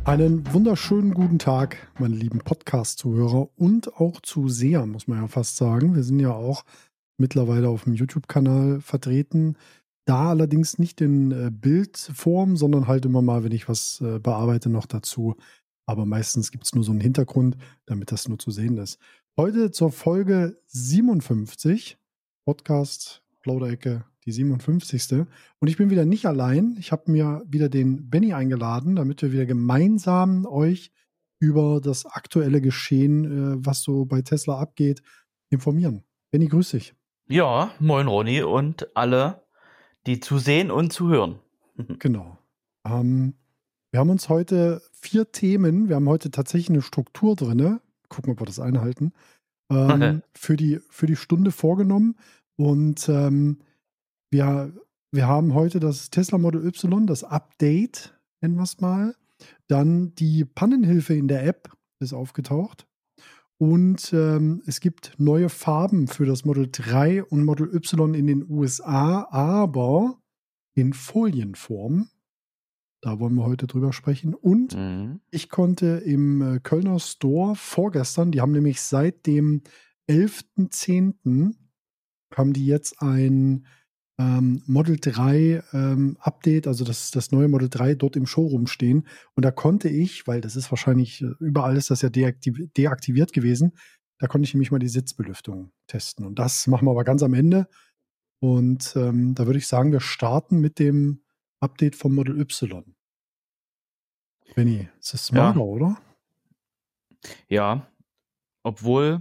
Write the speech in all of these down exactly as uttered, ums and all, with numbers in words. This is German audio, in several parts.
Einen wunderschönen guten Tag, meine lieben Podcast-Zuhörer und auch Zuseher, muss man ja fast sagen. Wir sind ja auch mittlerweile auf dem YouTube-Kanal vertreten. Da allerdings nicht in äh, Bildform, sondern halt immer mal, wenn ich was äh, bearbeite, noch dazu. Aber meistens gibt es nur so einen Hintergrund, damit das nur zu sehen ist. Heute zur Folge siebenundfünfzig, Podcast Plauderecke, die siebenundfünfzigste. Und ich bin wieder nicht allein. Ich habe mir wieder den Benny eingeladen, damit wir wieder gemeinsam euch über das aktuelle Geschehen, äh, was so bei Tesla abgeht, informieren. Benny, grüß dich. Ja, moin Ronny und alle, die zusehen und zuhören. Genau. Ähm, wir haben uns heute vier Themen, wir haben heute tatsächlich eine Struktur drin, gucken, ob wir das einhalten, ähm, für, die, für die Stunde vorgenommen. Und ähm, wir, wir haben heute das Tesla Model Y, das Update, nennen wir es mal. Dann die Pannenhilfe in der App ist aufgetaucht. Und ähm, es gibt neue Farben für das Model drei und Model Y in den U S A, aber in Folienform. Da wollen wir heute drüber sprechen. Und Mhm. ich konnte im äh, Kölner Store vorgestern, die haben nämlich seit dem elften zehnten haben die jetzt ein ähm, Model drei ähm, Update, also das, das neue Model drei dort im Showroom stehen. Und da konnte ich, weil das ist wahrscheinlich, äh, überall ist das ja deaktiv deaktiviert gewesen, da konnte ich nämlich mal die Sitzbelüftung testen. Und das machen wir aber ganz am Ende. Und ähm, da würde ich sagen, wir starten mit dem Update vom Model Y. Benny, es ist smarter, Ja, oder? ja, obwohl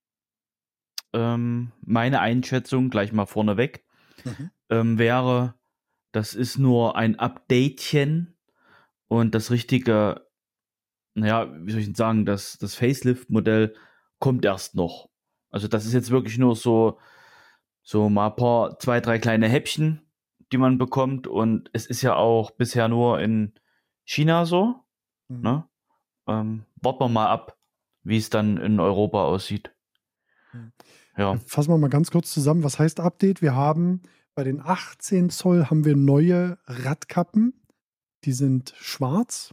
ähm, meine Einschätzung gleich mal vorneweg Mhm. ähm, wäre, das ist nur ein Updatechen und das richtige, naja, wie soll ich denn sagen, das, das Facelift-Modell kommt erst noch. Also das ist jetzt wirklich nur so, so mal ein paar, zwei, drei kleine Häppchen, die man bekommt und es ist ja auch bisher nur in China so, Mhm. ne? Ähm, warten wir mal ab, wie es dann in Europa aussieht. Mhm. Ja, Fassen wir mal ganz kurz zusammen. Was heißt Update? Wir haben bei den achtzehn Zoll haben wir neue Radkappen. Die sind schwarz.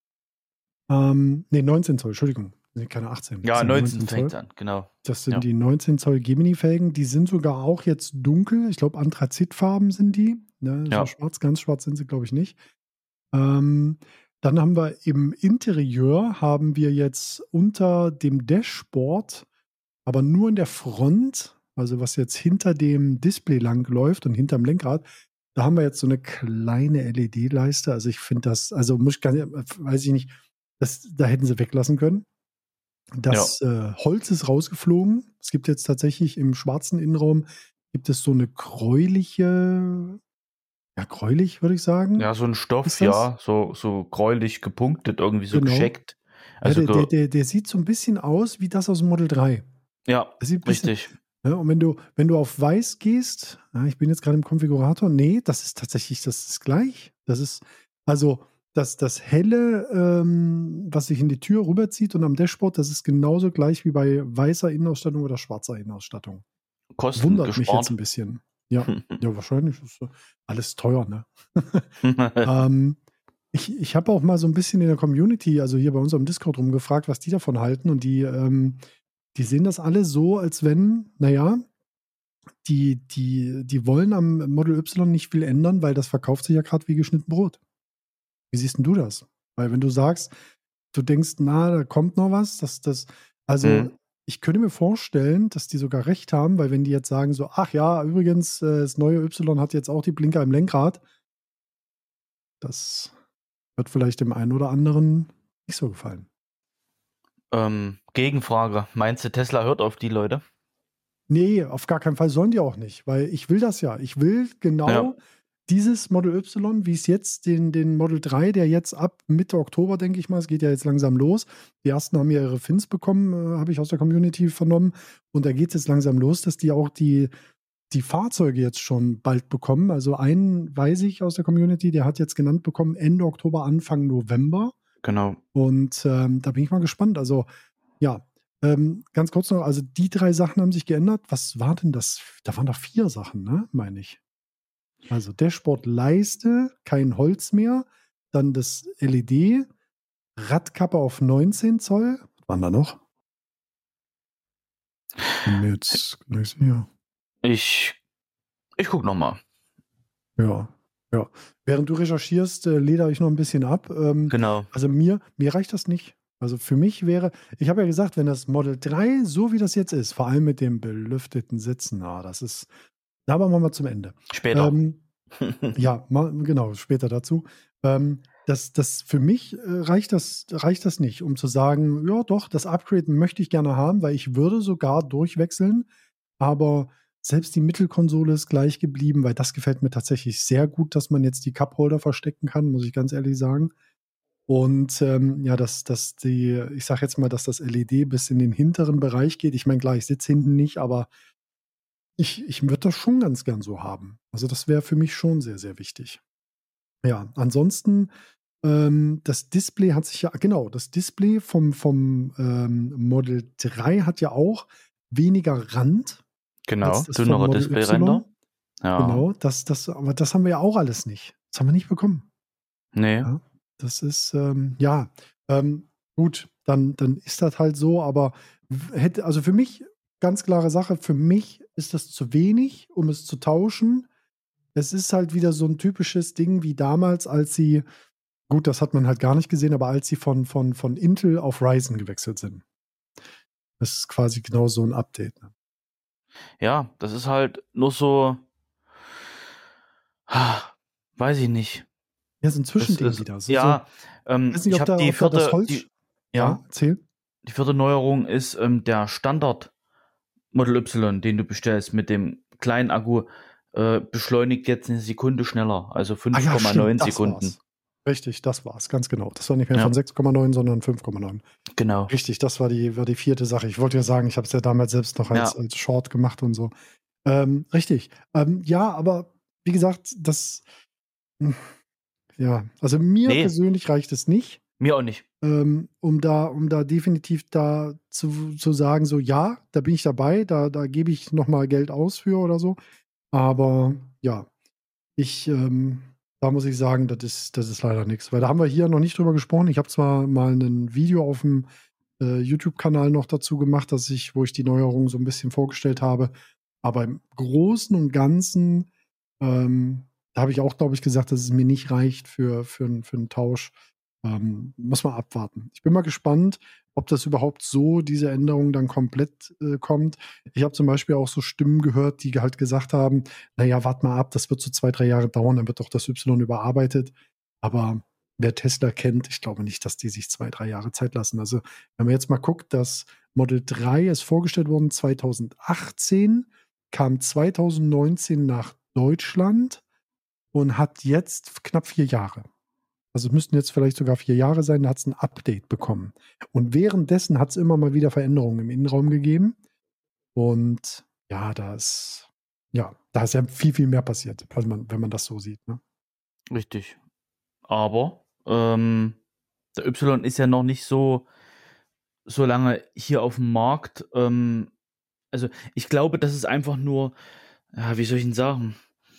Ähm, ne, neunzehn Zoll, Entschuldigung. Das sind keine achtzehn, das ja, sind neunzehn neunzehn Zoll. fängt an, genau. Das sind Ja, die neunzehn Zoll Gemini-Felgen. Die sind sogar auch jetzt dunkel. Ich glaube, Anthrazitfarben sind die. Ne, so ja, schwarz, ganz schwarz sind sie, glaube ich, nicht. Ähm, dann haben wir im Interieur haben wir jetzt unter dem Dashboard, aber nur in der Front, also was jetzt hinter dem Display lang läuft und hinterm Lenkrad, da haben wir jetzt so eine kleine L E D-Leiste. Also ich finde das, also muss ich gar nicht, weiß ich nicht, das, da hätten sie weglassen können. ja. Das äh, Holz ist rausgeflogen. Es gibt jetzt tatsächlich im schwarzen Innenraum gibt es so eine gräuliche, ja gräulich würde ich sagen, Ja, so ein Stoff, ist das. ja, so, so gräulich gepunktet, irgendwie so Genau. gescheckt. Ja, Also, der, der, ge der, der sieht so ein bisschen aus wie das aus dem Model drei. ja, Das sieht ein bisschen, richtig. ja, und wenn du, wenn du auf weiß gehst, ja, ich bin jetzt gerade im Konfigurator, nee, das ist tatsächlich, das ist gleich. Das ist, also das, das helle, ähm, was sich in die Tür rüberzieht und am Dashboard, das ist genauso gleich wie bei weißer Innenausstattung oder schwarzer Innenausstattung. Kosten Wundert mich jetzt ein gespart. bisschen. Ja, ja, wahrscheinlich ist so alles teuer, ne? ähm, ich ich habe auch mal so ein bisschen in der Community, also hier bei uns am Discord rumgefragt, was die davon halten. Und die, ähm, die sehen das alle so, als wenn, naja, die, die, die wollen am Model Y nicht viel ändern, weil das verkauft sich ja gerade wie geschnitten Brot. Wie siehst denn du das? Weil wenn du sagst, du denkst, na, da kommt noch was, das, das, also Mhm. ich könnte mir vorstellen, dass die sogar recht haben, weil wenn die jetzt sagen so, ach ja, übrigens, äh, das neue Y hat jetzt auch die Blinker im Lenkrad, das wird vielleicht dem einen oder anderen nicht so gefallen. Ähm, Gegenfrage. Meinst du, Tesla hört auf die Leute? Nee, auf gar keinen Fall sollen die auch nicht, weil ich will das ja. Ich will Ja, genau dieses Model Y, wie es jetzt den, den Model drei, der jetzt ab Mitte Oktober, denke ich mal, es geht ja jetzt langsam los. Die ersten haben ja ihre Fins bekommen, äh, habe ich aus der Community vernommen. Und da geht es jetzt langsam los, dass die auch die, die Fahrzeuge jetzt schon bald bekommen. Also einen weiß ich aus der Community, der hat jetzt genannt bekommen Ende Oktober, Anfang November. genau. Und ähm, da bin ich mal gespannt. Also ja, ähm, ganz kurz noch, also die drei Sachen haben sich geändert. Was war denn das? Da waren doch vier Sachen, ne? Meine ich. Also Dashboard-Leiste, kein Holz mehr, dann das L E D Radkappe auf neunzehn Zoll. Was waren da noch? Bin mir jetzt nicht sicher. Ich, ich guck nochmal. Ja, ja. Während du recherchierst, äh, ledere ich noch ein bisschen ab. Ähm, Genau. also mir, mir reicht das nicht. Also für mich wäre, ich habe ja gesagt, wenn das Model drei, so wie das jetzt ist, vor allem mit den belüfteten Sitzen, ah, das ist, aber machen wir zum Ende. Später. Ähm, ja, mal, genau, später dazu. Ähm, das, das für mich äh, reicht das, reicht das nicht, um zu sagen, ja doch, das Upgrade möchte ich gerne haben, weil ich würde sogar durchwechseln, aber selbst die Mittelkonsole ist gleich geblieben, weil das gefällt mir tatsächlich sehr gut, dass man jetzt die Cupholder verstecken kann, muss ich ganz ehrlich sagen. Und ähm, ja, dass, dass die, ich sag jetzt mal, dass das L E D bis in den hinteren Bereich geht. Ich meine, klar, ich sitze hinten nicht, aber ich, ich würde das schon ganz gern so haben. Also das wäre für mich schon sehr, sehr wichtig. Ja, ansonsten, ähm, das Display hat sich ja, genau, das Display vom, vom ähm, Model drei hat ja auch weniger Rand als Genau, das vom dünnerer Model Displayränder. Y. Ja. Genau, das, das, aber das haben wir ja auch alles nicht. Das haben wir nicht bekommen. Nee. Ja, das ist, ähm, ja, ähm, gut, dann, dann ist das halt so, aber w- hätte, also für mich, ganz klare Sache, für mich ist das zu wenig, um es zu tauschen. Es ist halt wieder so ein typisches Ding wie damals, als sie, gut, das hat man halt gar nicht gesehen, aber als sie von, von, von Intel auf Ryzen gewechselt sind. Das ist quasi genau so ein Update. Ne? Ja, das ist halt nur so, ah, weiß ich nicht. Ja, so ein Das Zwischending ist, wieder. So, so, ja, ähm, weiß nicht, ich ob habe da, die ob da das vierte, Holz. die, Ja, ja, erzähl. die vierte Neuerung ist ähm, der Standard Model Y, den du bestellst mit dem kleinen Akku, äh, beschleunigt jetzt eine Sekunde schneller, also Ah fünf ja, Komma stimmt, neun das Sekunden. war's. Richtig, das war's, ganz genau. Das war nicht mehr Ja, von sechs Komma neun, sondern fünf Komma neun. genau. Richtig, das war die, war die vierte Sache. Ich wollte ja sagen, ich habe es ja damals selbst noch als, Ja, als Short gemacht und so. Ähm, richtig. Ähm, ja, aber wie gesagt, das, hm, ja, also mir nee, persönlich reicht es nicht, mir auch nicht. ähm, um da, um da definitiv da zu, zu sagen, so ja, da bin ich dabei, da, da gebe ich nochmal Geld aus für oder so. Aber ja, ich, ähm, da muss ich sagen, das ist, das ist leider nichts. Weil da haben wir hier noch nicht drüber gesprochen. Ich habe zwar mal ein Video auf dem äh, YouTube-Kanal noch dazu gemacht, dass ich, wo ich die Neuerungen so ein bisschen vorgestellt habe. Aber im Großen und Ganzen, ähm, da habe ich auch, glaube ich, gesagt, dass es mir nicht reicht für, für, n- für einen Tausch. Ähm, muss man abwarten. Ich bin mal gespannt, ob das überhaupt so, diese Änderung dann komplett äh, kommt. Ich habe zum Beispiel auch so Stimmen gehört, die halt gesagt haben, naja, warte mal ab, das wird so zwei, drei Jahre dauern, dann wird doch das Y überarbeitet. Aber wer Tesla kennt, ich glaube nicht, dass die sich zwei, drei Jahre Zeit lassen. Also wenn man jetzt mal guckt, das Model drei ist vorgestellt worden zwanzig achtzehn, kam zwanzig neunzehn nach Deutschland und hat jetzt knapp vier Jahre. Also es müssten jetzt vielleicht sogar vier Jahre sein, da hat es ein Update bekommen. Und währenddessen hat es immer mal wieder Veränderungen im Innenraum gegeben. Und ja, da ist, ja, da ist ja viel, viel mehr passiert, wenn man, wenn man das so sieht. Ne? Richtig. Aber ähm, der Y ist ja noch nicht so, so lange hier auf dem Markt. Ähm, also ich glaube, das ist einfach nur, ja, wie soll ich denn sagen,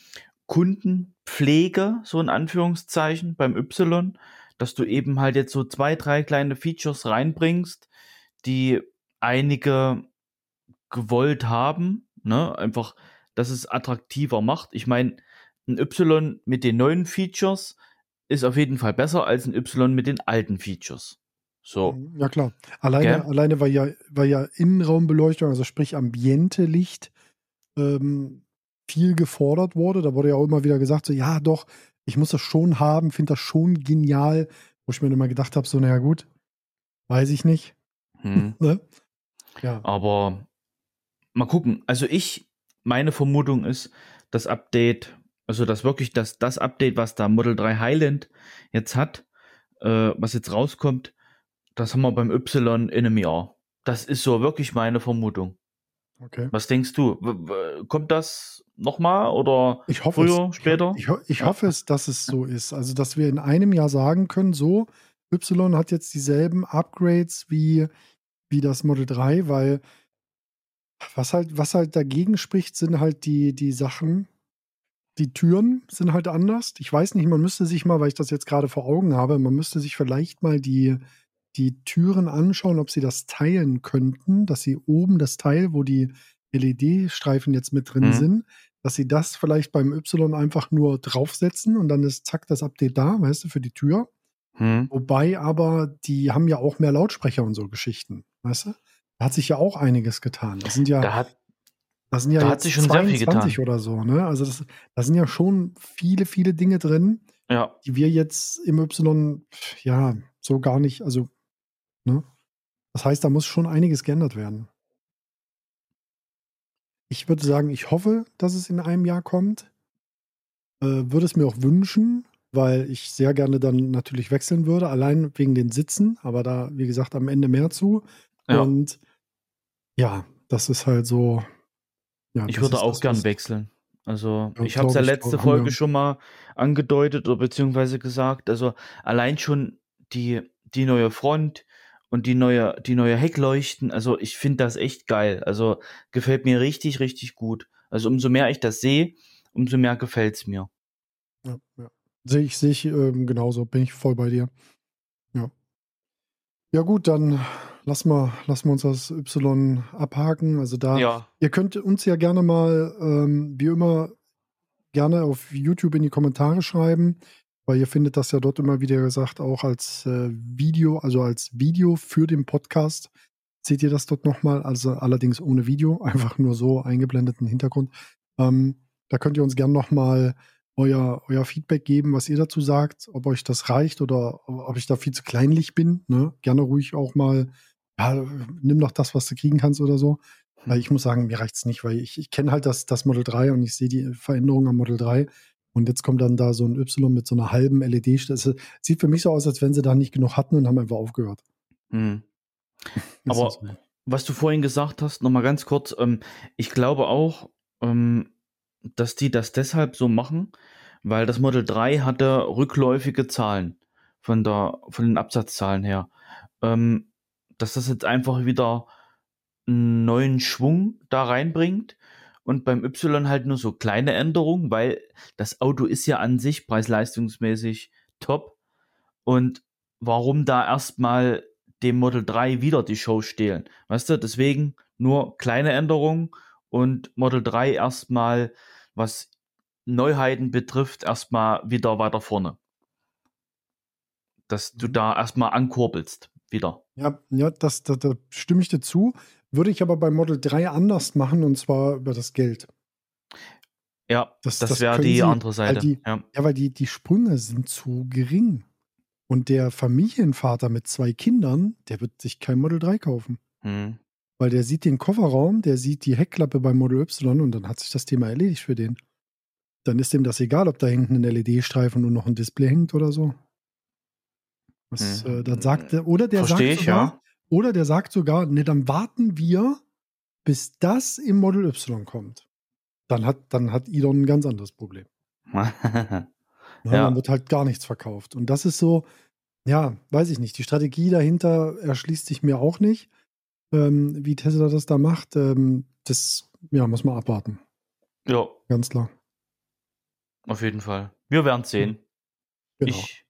Kundenpflege, so in Anführungszeichen, beim Y, dass du eben halt jetzt so zwei, drei kleine Features reinbringst, die einige gewollt haben, ne? Einfach, dass es attraktiver macht. Ich meine, ein Y mit den neuen Features ist auf jeden Fall besser als ein Y mit den alten Features. So, Mhm, ja klar. Alleine, gell? alleine weil ja, weil ja Innenraumbeleuchtung, also sprich Ambiente-Licht, ähm, viel gefordert wurde. Da wurde ja auch immer wieder gesagt, so ja doch, ich muss das schon haben, finde das schon genial. Wo ich mir immer gedacht habe, so naja gut, weiß ich nicht. Hm. Ne? Ja. Aber mal gucken. Also ich, meine Vermutung ist, das Update, also das wirklich das, das Update, was da Model drei Highland jetzt hat, äh, was jetzt rauskommt, das haben wir beim Y in einem Jahr. Das ist so wirklich meine Vermutung. Okay. Was denkst du? W w kommt das nochmal oder Ich hoffe es. früher, Ich, ho später? ich, ho ich Ja, hoffe es, dass es so ist. Also, dass wir in einem Jahr sagen können, so, Y hat jetzt dieselben Upgrades wie, wie das Model drei, weil was halt, was halt dagegen spricht, sind halt die, die Sachen. die Türen sind halt anders. Ich weiß nicht, man müsste sich mal, weil ich das jetzt gerade vor Augen habe, man müsste sich vielleicht mal die, die Türen anschauen, ob sie das teilen könnten, dass sie oben das Teil, wo die L E D-Streifen jetzt mit drin Hm. sind, dass sie das vielleicht beim Y einfach nur draufsetzen und dann ist zack das Update da, weißt du, für die Tür. Hm. Wobei aber, die haben ja auch mehr Lautsprecher und so Geschichten, weißt du? Da hat sich ja auch einiges getan. Das sind ja, Da hat, das sind ja da hat sich jetzt schon sehr viel zweiundzwanzig getan. oder so, ne? Also das, da sind ja schon viele, viele Dinge drin, Ja. die wir jetzt im Y, ja, so gar nicht, also, ne? Das heißt, da muss schon einiges geändert werden. Ich würde sagen, ich hoffe, dass es in einem Jahr kommt. Äh, würde es mir auch wünschen, weil ich sehr gerne dann natürlich wechseln würde, allein wegen den Sitzen, aber da, wie gesagt, am Ende mehr zu. Ja. Und ja, das ist halt so, ja, Ich das würde ist auch das, was, gern wechseln. Also, ja, ich habe es ja glaube ich, letzte haben Folge wir. schon mal angedeutet oder beziehungsweise gesagt. Also, allein schon die, die neue Front und die neue, die neue Heckleuchten. Also, ich finde das echt geil. Also, gefällt mir richtig, richtig gut. Also, umso mehr ich das sehe, umso mehr gefällt's mir. Ja, ja. Sehe ich, sehe ich ähm, genauso, bin ich voll bei dir. Ja. Ja, gut, dann lass mal, lassen wir uns das Y abhaken. Also da, Ja, ihr könnt uns ja gerne mal, ähm, wie immer, gerne auf YouTube in die Kommentare schreiben, weil ihr findet das ja dort immer wieder gesagt, auch als äh, Video, also als Video für den Podcast. Seht ihr das dort nochmal? Also allerdings ohne Video, einfach nur so eingeblendeten Hintergrund. Ähm, da könnt ihr uns gerne nochmal euer, euer Feedback geben, was ihr dazu sagt, ob euch das reicht oder ob ich da viel zu kleinlich bin. Ne? Gerne ruhig auch mal, ja, nimm doch das, was du kriegen kannst oder so. Weil ich muss sagen, mir reicht's nicht, weil ich, ich kenne halt das, das Model drei und ich sehe die Veränderungen am Model drei. Und jetzt kommt dann da so ein Y mit so einer halben L E D. Das sieht für mich so aus, als wenn sie da nicht genug hatten und haben einfach aufgehört. hm. Ist so. Aber was du vorhin gesagt hast, noch mal ganz kurz, ähm, ich glaube auch, ähm, dass die das deshalb so machen, weil das Model drei hatte rückläufige Zahlen von der von den Absatzzahlen her. Ähm, dass das jetzt einfach wieder 'n neuen Schwung da reinbringt und beim Y halt nur so kleine Änderungen, weil das Auto ist ja an sich preis-leistungsmäßig top. Und warum da erstmal dem Model drei wieder die Show stehlen? Weißt du, deswegen nur kleine Änderungen und Model drei erstmal, was Neuheiten betrifft, erstmal wieder weiter vorne. Dass du Mhm. da erstmal ankurbelst wieder. Ja, ja, das, da, da stimme ich dir zu. Würde ich aber beim Model drei anders machen und zwar über das Geld. Ja, Das, das das wäre können die sie, andere weil Seite. die, Ja. ja, weil die, die Sprünge sind zu gering. Und der Familienvater mit zwei Kindern, der wird sich kein Model drei kaufen. Hm. Weil der sieht den Kofferraum, der sieht die Heckklappe beim Model Y und dann hat sich das Thema erledigt für den. Dann ist dem das egal, ob da hinten ein L E D-Streifen und noch ein Display hängt oder so. Das, äh, dann sagt Hm. der, oder der sagt Verstehe ich, sogar, ja. oder der sagt sogar, ne, dann warten wir, bis das im Model Y kommt. Dann hat, dann hat Elon ein ganz anderes Problem. Ne, dann Ja, wird halt gar nichts verkauft. Und das ist so, ja, weiß ich nicht. Die Strategie dahinter erschließt sich mir auch nicht, ähm, wie Tesla das da macht. Ähm, das, ja, muss man abwarten. ja, Ganz klar. auf jeden Fall. Wir werden Ja, sehen. genau. Ich,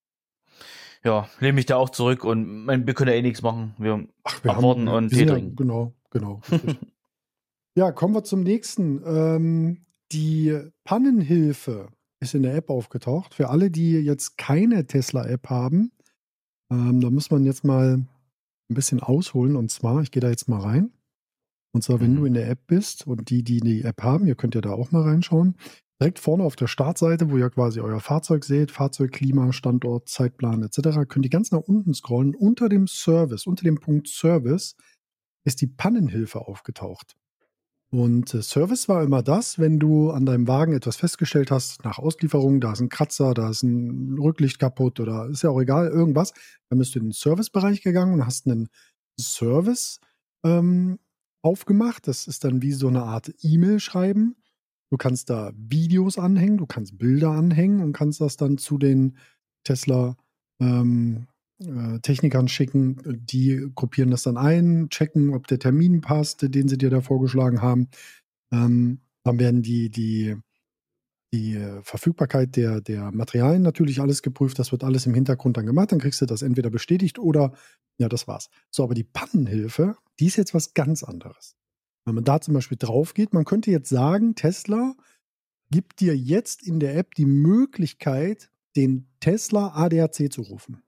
ja, lehne mich da auch zurück und mein, wir können ja eh nichts machen. Wir Ach, wir haben, abwarten wir, und wir Tee sind ja, trinken. genau, genau, richtig. Ja, kommen wir zum nächsten. Ähm, die Pannenhilfe ist in der App aufgetaucht. Für alle, die jetzt keine Tesla-App haben, ähm, da muss man jetzt mal ein bisschen ausholen. Und zwar, ich gehe da jetzt mal rein. Und zwar, wenn du Mhm. in der App bist und die, die die App haben, ihr könnt ja da auch mal reinschauen. Direkt vorne auf der Startseite, wo ihr quasi euer Fahrzeug seht, Fahrzeug, Klima, Standort, Zeitplan et cetera, könnt ihr ganz nach unten scrollen. Unter dem Service, unter dem Punkt Service, ist die Pannenhilfe aufgetaucht. Und äh, Service war immer das, wenn du an deinem Wagen etwas festgestellt hast, nach Auslieferung, da ist ein Kratzer, da ist ein Rücklicht kaputt oder ist ja auch egal, irgendwas, dann bist du in den Servicebereich gegangen und hast einen Service ähm, aufgemacht. Das ist dann wie so eine Art E-Mail schreiben. Du kannst da Videos anhängen, du kannst Bilder anhängen und kannst das dann zu den Tesla ähm, äh, Technikern schicken. Die gruppieren das dann ein, checken, ob der Termin passt, den sie dir da vorgeschlagen haben. Ähm, dann werden die, die, die äh, Verfügbarkeit der, der Materialien natürlich alles geprüft. Das wird alles im Hintergrund dann gemacht. Dann kriegst du das entweder bestätigt oder ja, das war's. So, aber die Pannenhilfe, die ist jetzt was ganz anderes. Wenn man da zum Beispiel drauf geht, man könnte jetzt sagen, Tesla gibt dir jetzt in der App die Möglichkeit, den Tesla A D A C zu rufen.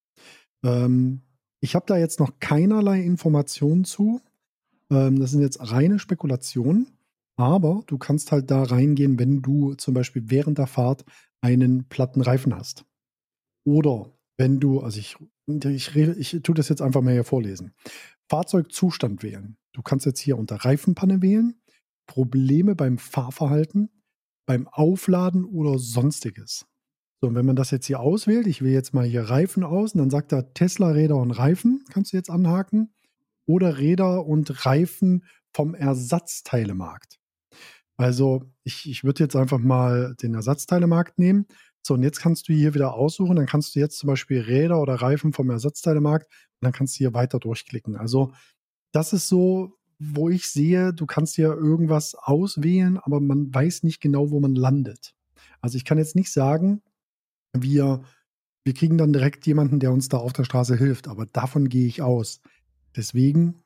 Ähm, ich habe da jetzt noch keinerlei Informationen zu. Ähm, das sind jetzt reine Spekulationen. Aber du kannst halt da reingehen, wenn du zum Beispiel während der Fahrt einen platten Reifen hast. Oder wenn du, also ich, ich, rede- ich tue das jetzt einfach mal hier vorlesen. Fahrzeugzustand wählen. Du kannst jetzt hier unter Reifenpanne wählen, Probleme beim Fahrverhalten, beim Aufladen oder sonstiges. So, und wenn man das jetzt hier auswählt, ich wähle jetzt mal hier Reifen aus und dann sagt er Tesla Räder und Reifen, kannst du jetzt anhaken. Oder Räder und Reifen vom Ersatzteilemarkt. Also ich, ich würde jetzt einfach mal den Ersatzteilemarkt nehmen. So, und jetzt kannst du hier wieder aussuchen. Dann kannst du jetzt zum Beispiel Räder oder Reifen vom Ersatzteilemarkt und dann kannst du hier weiter durchklicken. Also das ist so, wo ich sehe, du kannst hier irgendwas auswählen, aber man weiß nicht genau, wo man landet. Also ich kann jetzt nicht sagen, wir, wir kriegen dann direkt jemanden, der uns da auf der Straße hilft, aber davon gehe ich aus. Deswegen,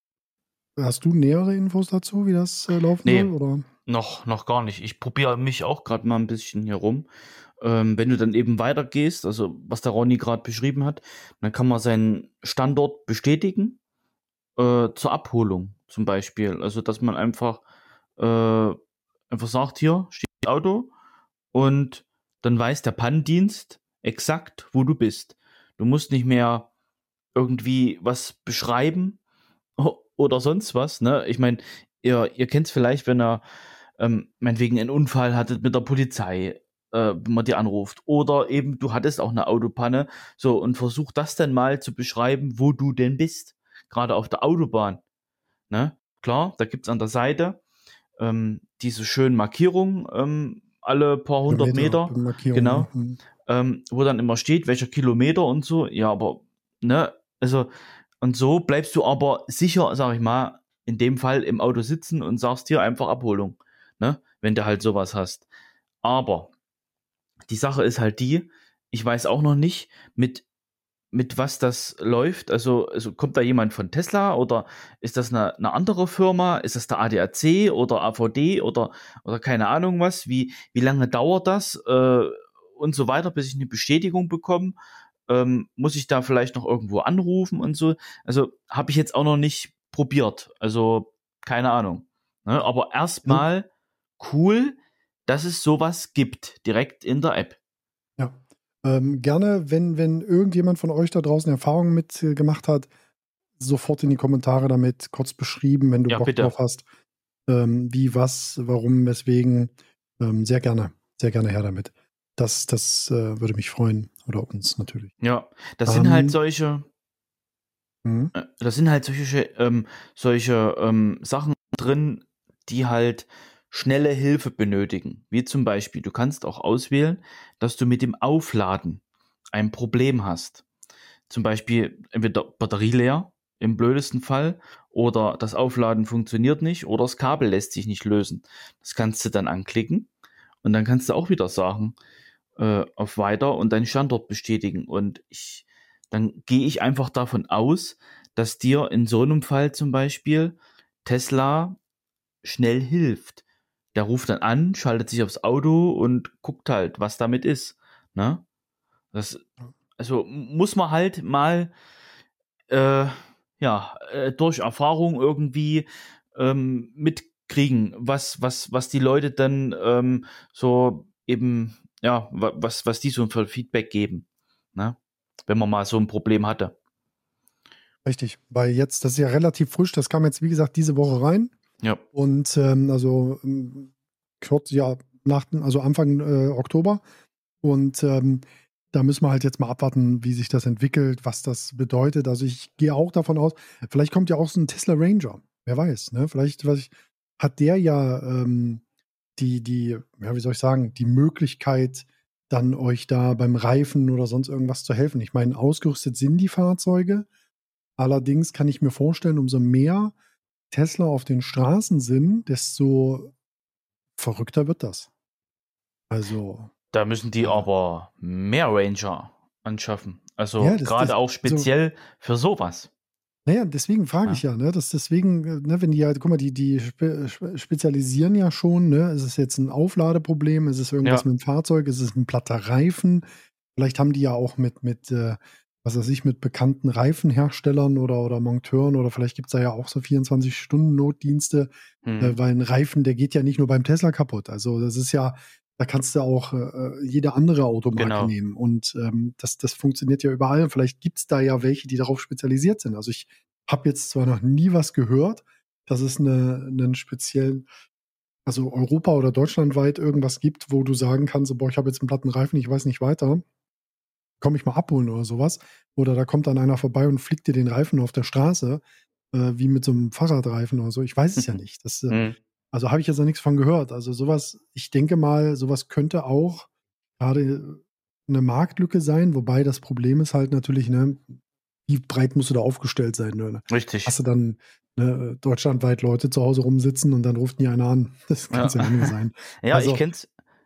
hast du nähere Infos dazu, wie das äh, laufen Nee, soll? Oder? noch, noch gar nicht. Ich probiere mich auch gerade mal ein bisschen hier rum. Ähm, wenn du dann eben weitergehst, also was der Ronny gerade beschrieben hat, dann kann man seinen Standort bestätigen äh, zur Abholung zum Beispiel. Also dass man einfach, äh, einfach sagt, hier steht das Auto und dann weiß der Pannendienst exakt, wo du bist. Du musst nicht mehr irgendwie was beschreiben o- oder sonst was. Ne? Ich meine, ihr, ihr kennt es vielleicht, wenn er ähm, meinetwegen einen Unfall hattet mit der Polizei, äh, wenn man die anruft. Oder eben, du hattest auch eine Autopanne. So, und versuch das dann mal zu beschreiben, wo du denn bist. Gerade auf der Autobahn. Ne? Klar, da gibt's an der Seite ähm, diese schönen Markierungen, ähm, alle paar hundert Meter, Kilometermarkierung, ja. genau, Hm. ähm, wo dann immer steht, welcher Kilometer und so. Ja, aber, ne, also, und so bleibst du aber sicher, sag ich mal, in dem Fall im Auto sitzen und sagst hier einfach Abholung, ne, wenn du halt sowas hast. Aber die Sache ist halt die, ich weiß auch noch nicht, mit mit was das läuft. Also, also kommt da jemand von Tesla oder ist das eine, eine andere Firma? Ist das der A D A C oder A V D oder, oder keine Ahnung was? Wie, wie lange dauert das? Äh, und so weiter, bis ich eine Bestätigung bekomme. Ähm, muss ich da vielleicht noch irgendwo anrufen und so? Also habe ich jetzt auch noch nicht probiert. Also keine Ahnung. Ne? Aber Ja. erstmal cool, dass es sowas gibt, direkt in der App. Ja. Ähm, gerne, wenn, wenn irgendjemand von euch da draußen Erfahrungen mit äh, gemacht hat, sofort in die Kommentare damit, kurz beschrieben, wenn du Ja, Bock drauf bitte. hast. Ähm, wie, was, warum, weswegen. Ähm, sehr gerne, sehr gerne her damit. Das, das äh, würde mich freuen. Oder uns natürlich. Ja, das sind halt Ähm, solche, mhm. Äh, da sind halt solche, ähm, solche ähm, Sachen drin, die halt schnelle Hilfe benötigen. Wie zum Beispiel, du kannst auch auswählen, dass du mit dem Aufladen ein Problem hast. Zum Beispiel entweder Batterie leer im blödesten Fall oder das Aufladen funktioniert nicht oder das Kabel lässt sich nicht lösen. Das kannst du dann anklicken und dann kannst du auch wieder sagen, äh, auf Weiter und deinen Standort bestätigen. Und ich, dann gehe ich einfach davon aus, dass dir in so einem Fall zum Beispiel Tesla schnell hilft. Der ruft dann an, schaltet sich aufs Auto und guckt halt, was damit ist. Ne? Das, also muss man halt mal äh, ja, äh, durch Erfahrung irgendwie ähm, mitkriegen, was, was, was die Leute dann ähm, so eben, ja, wa- was, was die so für Feedback geben, ne? Wenn man mal so ein Problem hatte. Richtig, weil jetzt, das ist ja relativ frisch, das kam jetzt, wie gesagt, diese Woche rein. Ja, Und ähm, also ähm, kurz, ja, nach, also Anfang äh, Oktober. Und ähm, da müssen wir halt jetzt mal abwarten, wie sich das entwickelt, was das bedeutet. Also ich gehe auch davon aus, vielleicht kommt ja auch so ein Tesla Ranger. Wer weiß, ne? Vielleicht was ich, hat der ja ähm, die, die, ja, wie soll ich sagen, die Möglichkeit, dann euch da beim Reifen oder sonst irgendwas zu helfen. Ich meine, ausgerüstet sind die Fahrzeuge. Allerdings kann ich mir vorstellen, umso mehr Tesla auf den Straßen sind, desto verrückter wird das. Also, Da müssen die äh, aber mehr Ranger anschaffen. ja, Also, das gerade das auch also speziell für sowas. na ja, deswegen frage ich Ja, ja, ne, dass deswegen, äh, ne, wenn die halt guck mal, die die spe spe spezialisieren ja schon, ne? Ist es jetzt 'n Aufladeproblem? Ist es irgendwas ja, mit'm Fahrzeug? Ist es 'n platter Reifen? Vielleicht haben die ja auch mit mit, äh, was weiß ich, mit bekannten Reifenherstellern oder oder Monteuren oder vielleicht gibt's da ja auch so vierundzwanzig-Stunden-Notdienste, äh, mhm, weil 'n Reifen, der geht ja nicht nur beim Tesla kaputt. Also, das ist ja da kannst du auch, äh, äh, jede andere Automarke genau. nehmen und, ähm, das das funktioniert ja überall. Vielleicht gibt's da ja welche, die darauf spezialisiert sind. Also, ich habe jetzt zwar noch nie was gehört, dass es 'ne 'nen speziellen also, europa oder deutschlandweit irgendwas gibt, wo du sagen kannst: so, „Boah, ich habe jetzt 'n platten Reifen, ich weiß nicht weiter. Komm mich mal abholen“ oder so was. Oder da kommt dann einer vorbei und flickt dir den Reifen auf der Straße, äh, wie mit so 'nem Fahrradreifen oder so. Ich weiß es ja nicht. Das, äh Mhm, also, habe ich jetzt noch nix von gehört. Also, so was ich denke mal, so was könnte auch grade 'ne Marktlücke sein, wobei das Problem ist halt natürlich, ne, wie breit musst du da aufgestellt sein, ne? richtig. Hast du dann, ne, deutschlandweit Leute zu Hause rumsitzen und dann ruft nie einer an. Das kann's Ja. ja auch nicht sein. Ja, ich Also, kenne es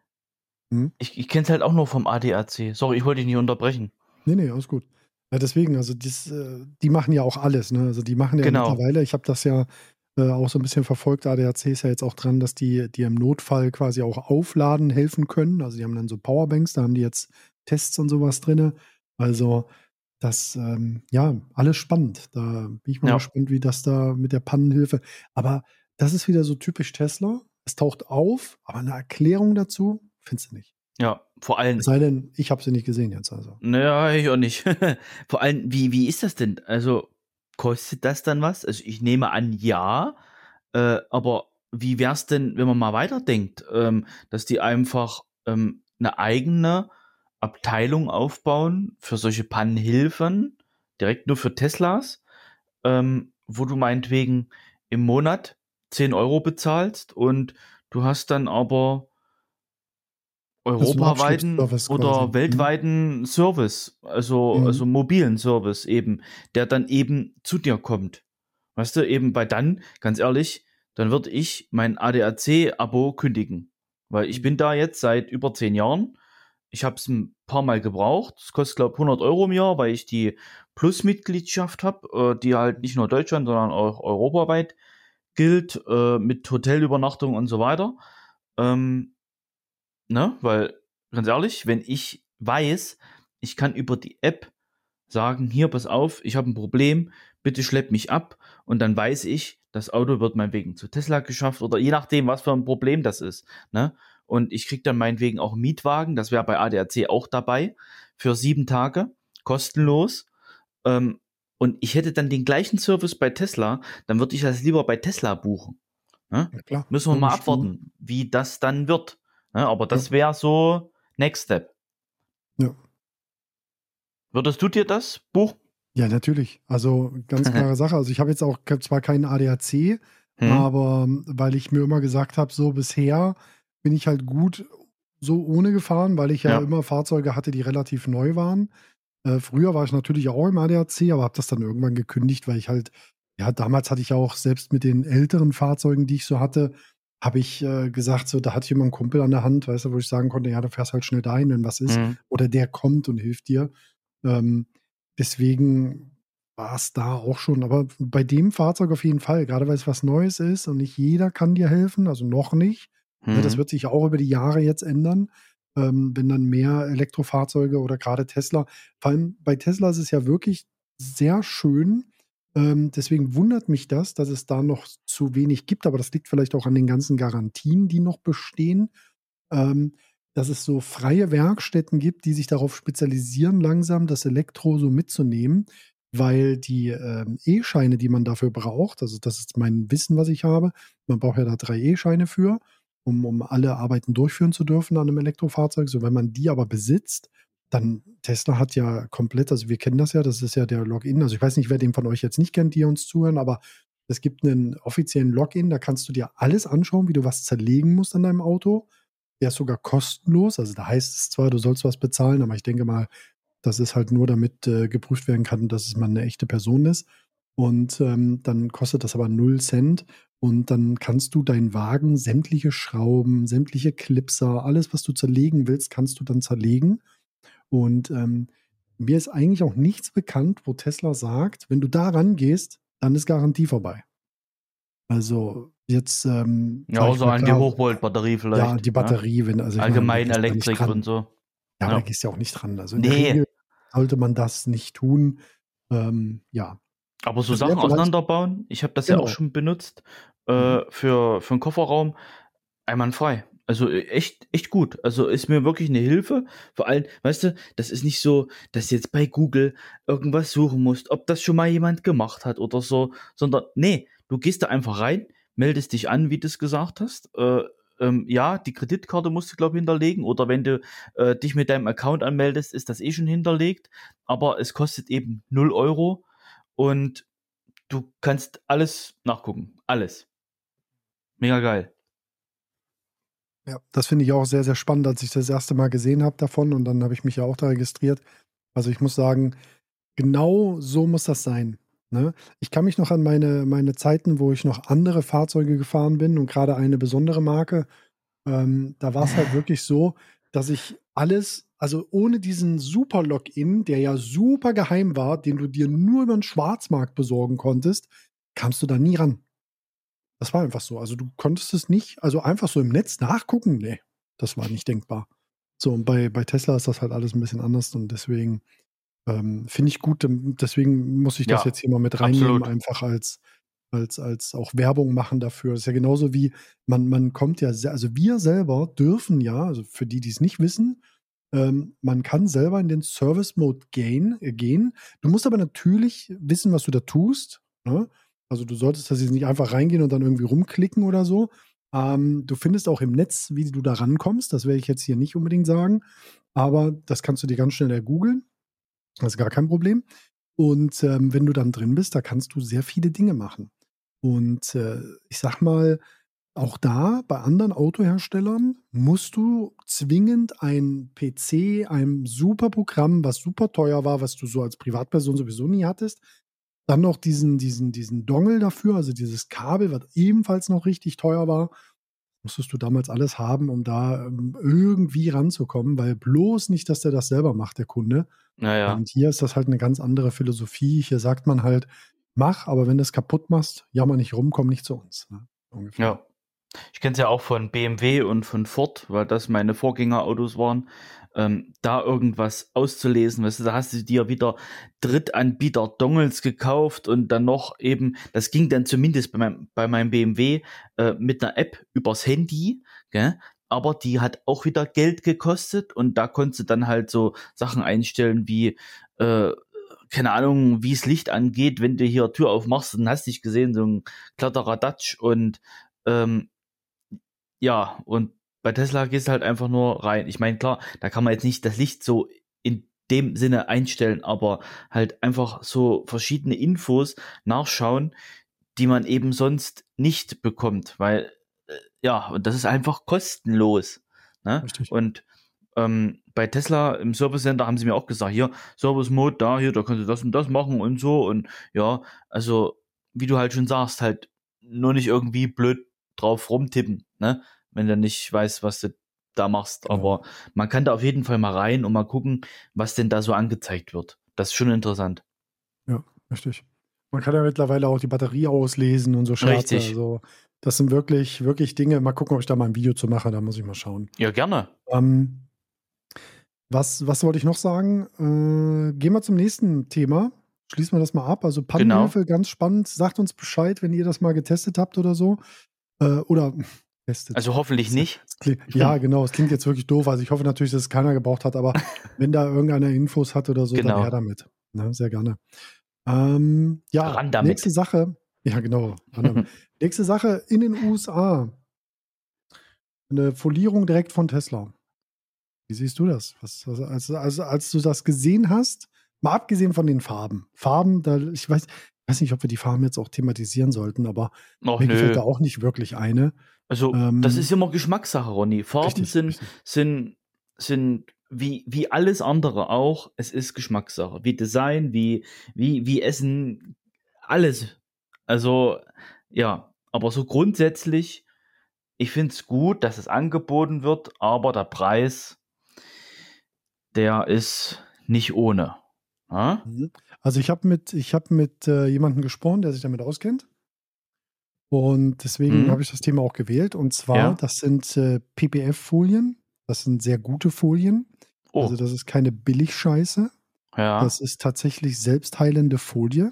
mhm. ich ich kenne es halt auch nur vom A D A C. Sorry, ich wollte dich nicht unterbrechen. Ne, ne, alles gut. Ja, deswegen, also das äh, die machen ja auch alles, ne? Also, die machen ja Genau. mittlerweile ich habe das ja, äh, auch so 'n bisschen verfolgt, A D A C ist ja jetzt auch dran, dass die dir im Notfall quasi auch aufladen helfen können. Also, die haben dann so Powerbanks, da haben die jetzt Tests und so was drinne. Also, das, ähm ja, alles spannend. Da bin ich mal Ja, gespannt, wie das da mit der Pannenhilfe aber das ist wieder so typisch Tesla. Es taucht auf, aber 'ne Erklärung dazu findest du nicht. ja, vor Es allem sei denn, ich habe sie nicht gesehen jetzt, also. na ja, ich auch nicht. Vor allem, wie wie ist das denn? Also, kostet das dann was? Also, ich nehme an, ja, äh, aber wie wär's denn, wenn man mal weiterdenkt, ähm, dass die einfach, ähm, 'ne eigene Abteilung aufbauen für solche Pannenhilfen, direkt nur für Teslas, ähm, wo du meinetwegen im Monat zehn Euro bezahlst und du hast dann aber Also 'n europaweiten Abschleppservice oder quasi. Mhm. weltweiten Service, also Mhm. also mobilen Service eben, der dann eben zu dir kommt. Weißt du, eben weil dann, ganz ehrlich, dann würde ich mein A D A C-Abo kündigen, weil ich Mhm. bin da jetzt seit über zehn Jahren. Ich habe es ein paar Mal gebraucht. Es kostet, glaube ich, hundert Euro im Jahr, weil ich die Plus-Mitgliedschaft habe, äh, die halt nicht nur Deutschland, sondern auch europaweit gilt, äh, mit Hotelübernachtung und so weiter. Ähm, Ne? Weil, ganz ehrlich, wenn ich weiß, ich kann über die App sagen: „Hier, pass auf, ich habe ein Problem, bitte schlepp mich ab.“ Und dann weiß ich, das Auto wird meinetwegen zu Tesla geschafft oder je nachdem, was für ein Problem das ist, ne? Und ich kriege dann meinetwegen auch 'n Mietwagen, das wäre bei A D A C auch dabei, für sieben Tage kostenlos. Ähm, und ich hätte dann den gleichen Service bei Tesla, dann würde ich das lieber bei Tesla buchen. Ne? Ja klar, Müssen wir mal logisch. Mhm. abwarten, wie das dann wird. Ne? Aber Ja, das wäre so Next Step. ja. Würdest du dir das buchen? Ja, natürlich. Also, ganz klare Sache. Also, ich habe jetzt auch k zwar keinen A D A C, Mhm. aber ähm, weil ich mir immer gesagt habe, so bisher bin ich halt gut so ohne gefahren, weil ich ja Ja. immer Fahrzeuge hatte, die relativ neu waren. Äh, früher war ich natürlich auch im A D A C, aber habe das dann irgendwann gekündigt, weil ich halt ja, damals hatte ich ja auch selbst mit den älteren Fahrzeugen, die ich so hatte, habe ich, äh, gesagt so, da hatte ich immer 'n Kumpel an der Hand, weißt du, wo ich sagen konnte: „Ja, du fährst halt schnell dahin, wenn was ist.“ Mhm. Oder der kommt und hilft dir. Ähm, deswegen war's da auch schon aber bei dem Fahrzeug auf jeden Fall, grade weil's was Neues ist und nicht jeder kann dir helfen, also noch nicht. Ne, das Mhm. wird sich auch über die Jahre jetzt ändern, ähm, wenn dann mehr Elektrofahrzeuge oder grade Tesla vor allem bei Tesla ist es ja wirklich sehr schön. Ähm, deswegen wundert mich das, dass es da noch zu wenig gibt, aber das liegt vielleicht auch an den ganzen Garantien, die noch bestehen. Ähm, dass es so freie Werkstätten gibt, die sich darauf spezialisieren, langsam das Elektro so mitzunehmen, weil die, ähm, E-Scheine, die man dafür braucht also, das ist mein Wissen, was ich habe. Man braucht ja da drei E-Scheine für, um um alle Arbeiten durchführen zu dürfen an 'nem Elektrofahrzeug. So, wenn man die aber besitzt, dann Tesla hat ja komplett also, wir kennen das ja, das ist ja der Login. Also, ich weiß nicht, wer den von euch jetzt nicht kennt, die uns zuhören, aber es gibt 'nen offiziellen Login, da kannst du dir alles anschauen, wie du was zerlegen musst an deinem Auto. Der ist sogar kostenlos. Also, da heißt es zwar, du sollst was bezahlen, aber ich denke mal, das ist halt nur, damit, äh, geprüft werden kann, dass es mal 'ne echte Person ist. Und, ähm, dann kostet das aber null Cent. Und dann kannst du deinen Wagen, sämtliche Schrauben, sämtliche Clipser, alles, was du zerlegen willst, kannst du dann zerlegen. Und ähm, mir ist eigentlich auch nichts bekannt, wo Tesla sagt, wenn du da rangehst, dann ist Garantie vorbei. Also jetzt ähm, Ja, sage ich außer mal an die klar, Hochvolt-Batterie ja, vielleicht. die Ne? Batterie, wenn, also ich meine, da Allgemein gehst du ja nicht Elektrik dran. und so. Ja, aber da Ja. gehst du ja auch nicht dran. Also in der Nee, Regel sollte man das nicht tun. Ähm, ja, aber so das wäre Sachen vielleicht, auseinanderbauen, ich habe das ja auch genau. schon benutzt Mhm. äh, für, für einen Kofferraum. Einwandfrei. Also äh, echt, echt gut. Also ist mir wirklich eine Hilfe. Vor allem, weißt du, das ist nicht so, dass du jetzt bei Google irgendwas suchen musst, ob das schon mal jemand gemacht hat oder so, sondern nee, du gehst da einfach rein, meldest dich an, wie du es gesagt hast. Äh, ähm, ja, die Kreditkarte musst du, glaube ich, hinterlegen. Oder wenn du äh, dich mit deinem Account anmeldest, ist das eh schon hinterlegt. Aber es kostet eben null Euro und du kannst alles nachgucken. Alles. Mega geil. Ja, das finde ich auch sehr, sehr spannend, als ich das erste Mal gesehen habe davon und dann habe ich mich ja auch da registriert. Also ich muss sagen, genau so muss das sein. Ne? Ich kann mich noch an meine, meine Zeiten, wo ich noch andere Fahrzeuge gefahren bin und gerade eine besondere Marke, ähm, da war es halt wirklich so, dass ich alles, also ohne diesen Super-Login, der ja super geheim war, den du dir nur über den Schwarzmarkt besorgen konntest, kamst du da nie ran. Das war einfach so. Also du konntest es nicht, also einfach so im Netz nachgucken, nee, das war nicht denkbar. So, und bei, bei Tesla ist das halt alles ein bisschen anders und deswegen ähm, finde ich gut, dem- deswegen muss ich das Ja, jetzt hier mal mit reinnehmen, absolut. einfach als, als, als auch Werbung machen dafür. Das ist ja genauso wie, man, man kommt ja, se- also wir selber dürfen ja, also für die, die es nicht wissen, ähm, man kann selber in den Service Mode gehen, äh, gehen. Du musst aber natürlich wissen, was du da tust. Ne? Also du solltest das jetzt nicht einfach reingehen und dann irgendwie rumklicken oder so. Ähm, du findest auch im Netz, wie du da rankommst. Das werde ich jetzt hier nicht unbedingt sagen. Aber das kannst du dir ganz schnell ergoogeln. Das ist gar kein Problem. Und ähm, wenn du dann drin bist, da kannst du sehr viele Dinge machen. Und äh, ich sag mal, auch da bei anderen Autoherstellern musst du zwingend ein P C, ein super Programm, was super teuer war, was du so als Privatperson sowieso nie hattest. Dann noch diesen, diesen, diesen Dongle dafür, also dieses Kabel, was ebenfalls noch richtig teuer war. Musstest du damals alles haben, um da ähm, irgendwie ranzukommen, weil bloß nicht, dass der das selber macht, der Kunde. Naja. Und hier ist das halt eine ganz andere Philosophie. Hier sagt man halt, mach, aber wenn du es kaputt machst, jammer nicht rum, komm nicht zu uns. Ne? Ungefähr. Ja. Ich kenne es ja auch von B M W und von Ford, weil das meine Vorgängerautos waren. Ähm, da irgendwas auszulesen, weißt du, da hast du dir wieder Drittanbieter-Dongles gekauft und dann noch eben, das ging dann zumindest bei meinem, bei meinem B M W äh, mit einer App übers Handy, gell? Aber die hat auch wieder Geld gekostet und da konntest du dann halt so Sachen einstellen wie, äh, keine Ahnung, wie es Licht angeht, wenn du hier Tür aufmachst, dann hast du dich gesehen, so ein Kladderadatsch und ähm, ja, und bei Tesla gehst du halt einfach nur rein. Ich meine, klar, da kann man jetzt nicht das Licht so in dem Sinne einstellen, aber halt einfach so verschiedene Infos nachschauen, die man eben sonst nicht bekommt, weil äh, ja, und das ist einfach kostenlos. Ne? Richtig. Und ähm, bei Tesla im Service Center haben sie mir auch gesagt, hier, Service Mode, da, hier, da kannst du das und das machen und so. Und ja, also, wie du halt schon sagst, halt nur nicht irgendwie blöd drauf rumtippen, ne? Wenn du nicht weißt, was du da machst. Genau. Aber man kann da auf jeden Fall mal rein und mal gucken, was denn da so angezeigt wird. Das ist schon interessant. Ja, richtig. Man kann ja mittlerweile auch die Batterie auslesen und so Scherze. Richtig. Also, das sind wirklich, wirklich Dinge. Mal gucken, ob ich da mal ein Video zu mache. Da muss ich mal schauen. Ja, gerne. Ähm, was, was wollte ich noch sagen? Äh, gehen wir zum nächsten Thema. Schließen wir das mal ab. Also Genau. Pannenhilfe, ganz spannend. Sagt uns Bescheid, wenn ihr das mal getestet habt oder so. Äh, oder testet. Also hoffentlich Das, ja, nicht. das klingt, ja, genau. Es klingt jetzt wirklich doof. Also ich hoffe natürlich, dass es keiner gebraucht hat. Aber wenn da irgendeiner Infos hat oder so, dann her Genau. damit. Ne, sehr gerne. Ähm, ja, Ran nächste damit. Sache. Ja, genau. ran damit. Nächste Sache in den U S A. Eine Folierung direkt von Tesla. Wie siehst du das? Was, was, als, als, als du das gesehen hast, mal abgesehen von den Farben. Farben, da, ich weiß, ich weiß nicht, ob wir die Farben jetzt auch thematisieren sollten, aber Ach mir gefällt nö. da auch nicht wirklich eine. Also, das ist Ähm, immer Geschmackssache, Ronny. Farben richtig, sind, richtig. sind, sind wie, wie alles andere auch. Es ist Geschmackssache. Wie Design, wie, wie, wie Essen, alles. Also, ja. Aber so grundsätzlich, ich finde es gut, dass es angeboten wird, aber der Preis, der ist nicht ohne. Ja? Mhm. Also ich habe mit, ich hab mit äh, jemandem gesprochen, der sich damit auskennt. Und deswegen Hm? habe ich das Thema auch gewählt. Und zwar, Ja? das sind äh, P P F-Folien. Das sind sehr gute Folien. Also Oh, das ist keine Billigscheiße. Das ja. ist tatsächlich selbstheilende Folie,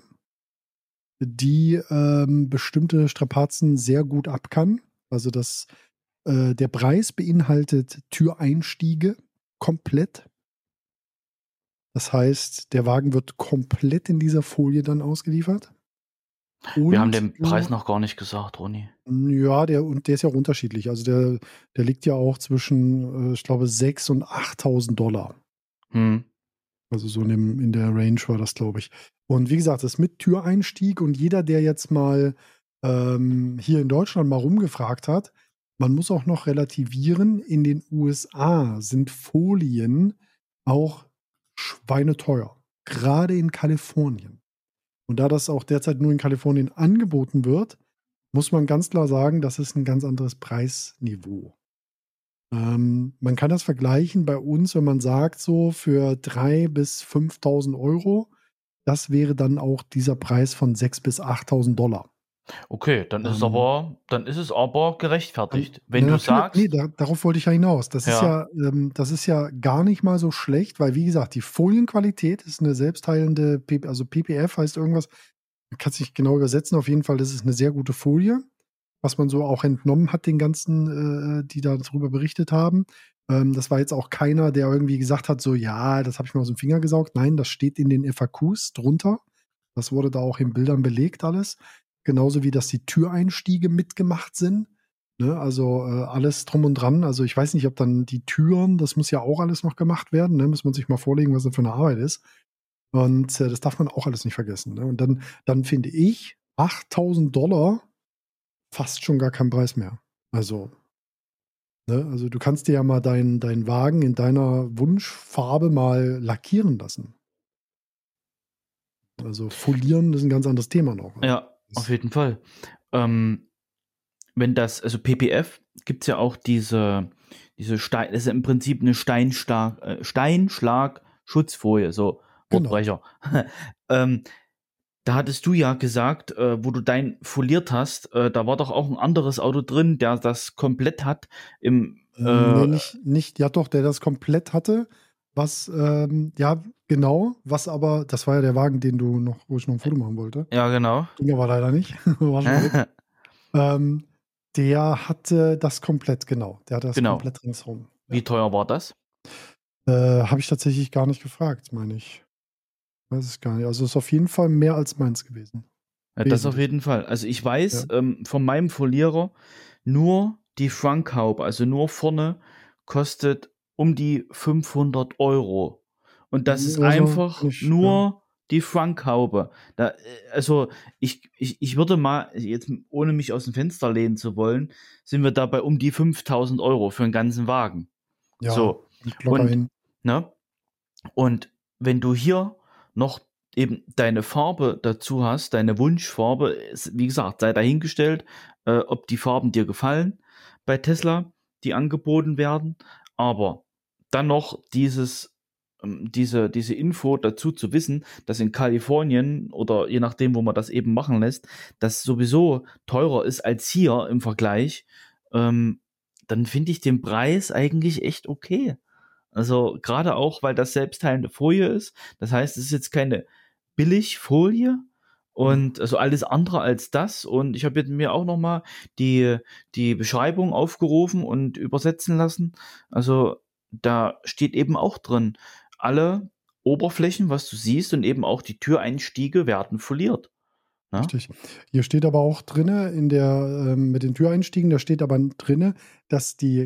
die ähm, bestimmte Strapazen sehr gut ab kann. Also das, äh, der Preis beinhaltet Türeinstiege komplett. Das heißt, der Wagen wird komplett in dieser Folie dann ausgeliefert. Wir haben Und den Preis du, noch gar nicht gesagt, Ronny. ja, der, und der ist ja auch unterschiedlich. Also der, der liegt ja auch zwischen, äh, ich glaube, sechstausend und achttausend Dollar. Hm. Also so in, dem, in der Range war das, glaube ich. Und wie gesagt, das ist mit Türeinstieg und jeder, der jetzt mal ähm, hier in Deutschland mal rumgefragt hat, man muss auch noch relativieren, in den U S A sind Folien auch schweineteuer. Gerade in Kalifornien. Und da das auch derzeit nur in Kalifornien angeboten wird, muss man ganz klar sagen, das ist ein ganz anderes Preisniveau. Ähm, man kann das vergleichen bei uns, wenn man sagt, so für dreitausend bis fünftausend Euro, das wäre dann auch dieser Preis von sechstausend bis achttausend Dollar. Okay, dann ist es Ähm, aber, dann ist es aber dann, gerechtfertigt. Wenn ne, du natürlich, nee, sagst, da, darauf wollte ich ja hinaus. Das ist ja, ja, ähm, das ist ja gar nicht mal so schlecht, weil wie gesagt, die Folienqualität ist eine selbstheilende, P- also P P F heißt irgendwas, man kann es nicht genau übersetzen, auf jeden Fall, das ist eine sehr gute Folie, was man so auch entnommen hat, den ganzen, äh, die da darüber berichtet haben. Ähm, das war jetzt auch keiner, der irgendwie gesagt hat, so, ja, das habe ich mir aus dem Finger gesaugt. Nein, das steht in den F A Qs drunter. Das wurde da auch in Bildern belegt, alles. Genauso wie, dass die Türeinstiege mitgemacht sind. Ne? Also äh, alles drum und dran. Also ich weiß nicht, ob dann die Türen, das muss ja auch alles noch gemacht werden. Ne? Muss man sich mal vorlegen, was das für eine Arbeit ist. Und äh, das darf man auch alles nicht vergessen. Ne? Und dann, dann finde ich achttausend Dollar fast schon gar kein Preis mehr. Also, ne, also du kannst dir ja mal deinen deinen Wagen in deiner Wunschfarbe mal lackieren lassen. Also folieren ist ein ganz anderes Thema noch. Also, ja, auf das, jeden Fall. Ähm, wenn das, also P P F gibt es ja auch diese, diese Stein, das ist ja im Prinzip eine Steinschlag, äh, Steinschlag-Schutzfolie, so genau. Wortbrecher. ähm, Da hattest du ja gesagt, äh, wo du dein foliert hast, äh, da war doch auch ein anderes Auto drin, der das komplett hat im, äh, Nee, nicht, nicht, ja doch, der das komplett hatte. Was, ähm, ja, genau, was aber, das war ja der Wagen, den du noch, wo ich noch ein Foto machen wollte. ja genau. Ging aber leider nicht, war schon weg. Ähm, der hatte das komplett, genau. Der hatte das Genau. komplett ringsherum. Ja. Wie teuer war das? Äh, habe ich tatsächlich gar nicht gefragt, meine ich. Weiß ich gar nicht. Also ist auf jeden Fall mehr als meins gewesen. Ja, das auf Wesentlich. jeden Fall. Also ich Ja. weiß ähm, von meinem Folierer, nur die Fronthaube, also nur vorne, kostet um die fünfhundert Euro. Und das ist Also einfach kann ich, ja. nur die Fronthaube. Da, äh, also ich, ich, ich würde mal, jetzt ohne mich aus dem Fenster lehnen zu wollen, sind wir dabei um die fünftausend Euro für einen ganzen Wagen. Ja, So. locker Und, hin. ne? Und wenn du hier noch eben deine Farbe dazu hast, deine Wunschfarbe, ist, wie gesagt, sei dahingestellt, äh, ob die Farben dir gefallen bei Tesla, die angeboten werden, aber dann noch dieses, ähm, diese, diese Info dazu zu wissen, dass in Kalifornien oder je nachdem, wo man das eben machen lässt, das sowieso teurer ist als hier im Vergleich, ähm, dann finde ich den Preis eigentlich echt okay. Also gerade auch, weil das selbstheilende Folie ist. Das heißt, es ist jetzt keine Billigfolie Mhm. und also alles andere als das. Und ich habe jetzt mir auch noch mal die, die Beschreibung aufgerufen und übersetzen lassen. Also da steht eben auch drin, alle Oberflächen, was du siehst und eben auch die Türeinstiege werden foliert. Ne? Richtig. Hier steht aber auch drinne in der, ähm, mit den Türeinstiegen, da steht aber drinne, dass die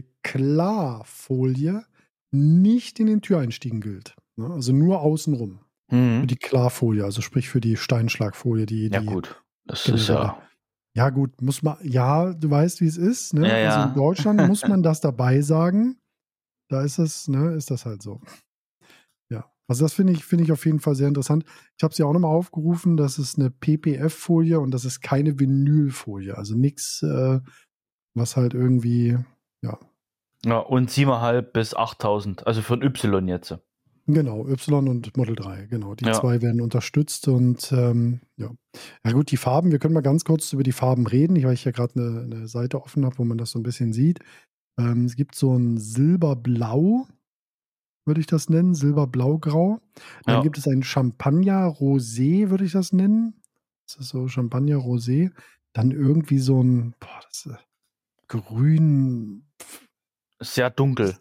Klarfolie nicht in den Türeinstiegen gilt. Ne? Also nur außenrum. Für Mhm. die Klarfolie, also sprich für die Steinschlagfolie, die, Ja die gut, das ist generelle. ja, Ja, gut, muss man, ja, du weißt, wie es ist, ja, ne? Also in ja. Deutschland muss man das dabei sagen. Da ist es, ne, ist das halt so. Ja. Also das finde ich, finde ich auf jeden Fall sehr interessant. Ich habe es ja auch nochmal aufgerufen, das ist eine P P F-Folie und das ist keine Vinylfolie. Also nichts, äh, was halt irgendwie, ja. Ja, und siebeneinhalb bis achttausend, also für ein Y jetzt. Genau, Y und Model drei, genau. Die Ja. zwei werden unterstützt und ähm, ja. Ja gut, die Farben, wir können mal ganz kurz über die Farben reden, weil ich ja gerade eine, eine Seite offen habe, wo man das so ein bisschen sieht. Ähm, es gibt so ein Silberblau, würde ich das nennen, Silberblaugrau. Dann Ja. gibt es ein Champagner-Rosé, würde ich das nennen. Das ist so Champagner-Rosé. Dann irgendwie so ein, boah, das ist grün, Sehr dunkel.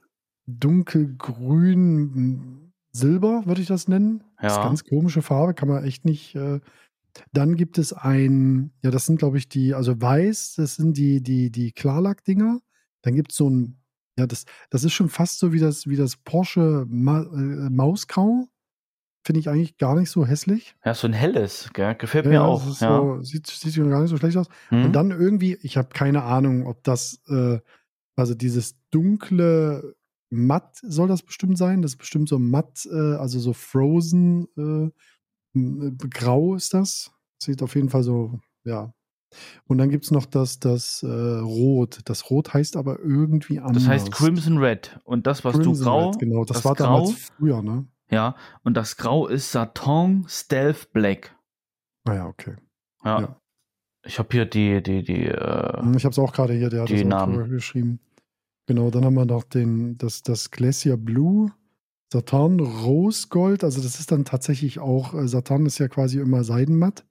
dunkelgrün, Silber, würde ich das nennen. Das ist Ja. ganz komische Farbe, kann man echt nicht. Äh. Dann gibt es ein, ja, das sind, glaube ich, die, also weiß, das sind die, die, die Klarlack-Dinger. Dann gibt es so ein, ja, das, das ist schon fast so wie das, wie das Porsche Ma äh, Mausgrau. Finde ich eigentlich gar nicht so hässlich. Ja, so ein helles, gell? Gefällt Ja, mir ja, das auch. ist Ja. so, sieht, sieht schon gar nicht so schlecht aus. Und Hm? dann irgendwie, ich habe keine Ahnung, ob das, äh, also dieses dunkle Matt soll das bestimmt sein. Das ist bestimmt so matt, äh, also so frozen äh, m- äh, grau ist das. Sieht auf jeden Fall so, ja. Und dann gibt es noch das, das äh, Rot. Das Rot heißt aber irgendwie Das heißt anders. Crimson Red. Und das, was du Crimson Red, grau, genau. Das das war damals Grau, früher, ne? ja, und das Grau ist Satin Stealth Black. Ah ja, okay. Ja. Ja. Ich habe hier die, die, die, äh, Hm, Ich habe es auch gerade hier, der hat die das auch Namen. drüber geschrieben. Genau, dann haben wir noch den, das, das Glacier Blue, Saturn Rose Gold. Also das ist dann tatsächlich auch, äh, Saturn ist ja quasi immer seidenmatt.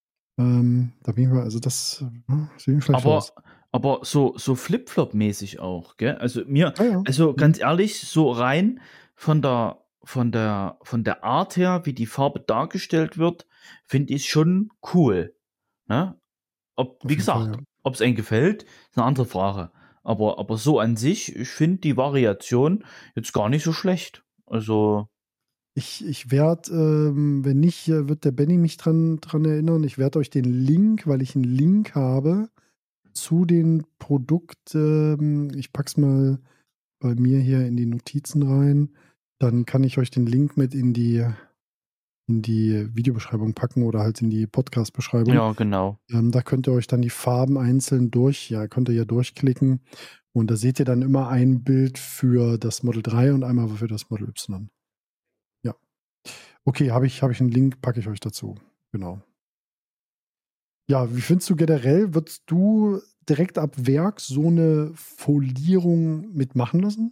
Ähm, da bin ich mal, also das äh, sieht nicht schlecht Aber, aus. aber so, so Flip-Flop-mäßig auch, gell? Also mir, Ah ja. also Hm. ganz ehrlich, so rein von der, von der, von der Art her, wie die Farbe dargestellt wird, finde ich schon cool. Ne? Ob, Auf wie jeden Fall, gesagt, ja. ob es einem gefällt, ist eine andere Frage. Aber, aber so an sich, ich finde die Variation jetzt gar nicht so schlecht. Also, Ich, ich werde, ähm, wenn nicht, äh, wird der Benny mich dran, dran erinnern. Ich werde euch den Link, weil ich einen Link habe zu den Produkten. Ich pack's mal bei mir hier in die Notizen rein. Dann kann ich euch den Link mit in die, in die Videobeschreibung packen oder halt in die Podcast-Beschreibung. ja, genau. Ähm, da könnt ihr euch dann die Farben einzeln durch, ja, könnt ihr ja durchklicken. Und da seht ihr dann immer ein Bild für das Model drei und einmal für das Model Y. Ja. Okay, habe ich, hab ich einen Link, packe ich euch dazu. Genau. Ja, wie findest du generell, würdest du direkt ab Werk so eine Folierung mitmachen lassen?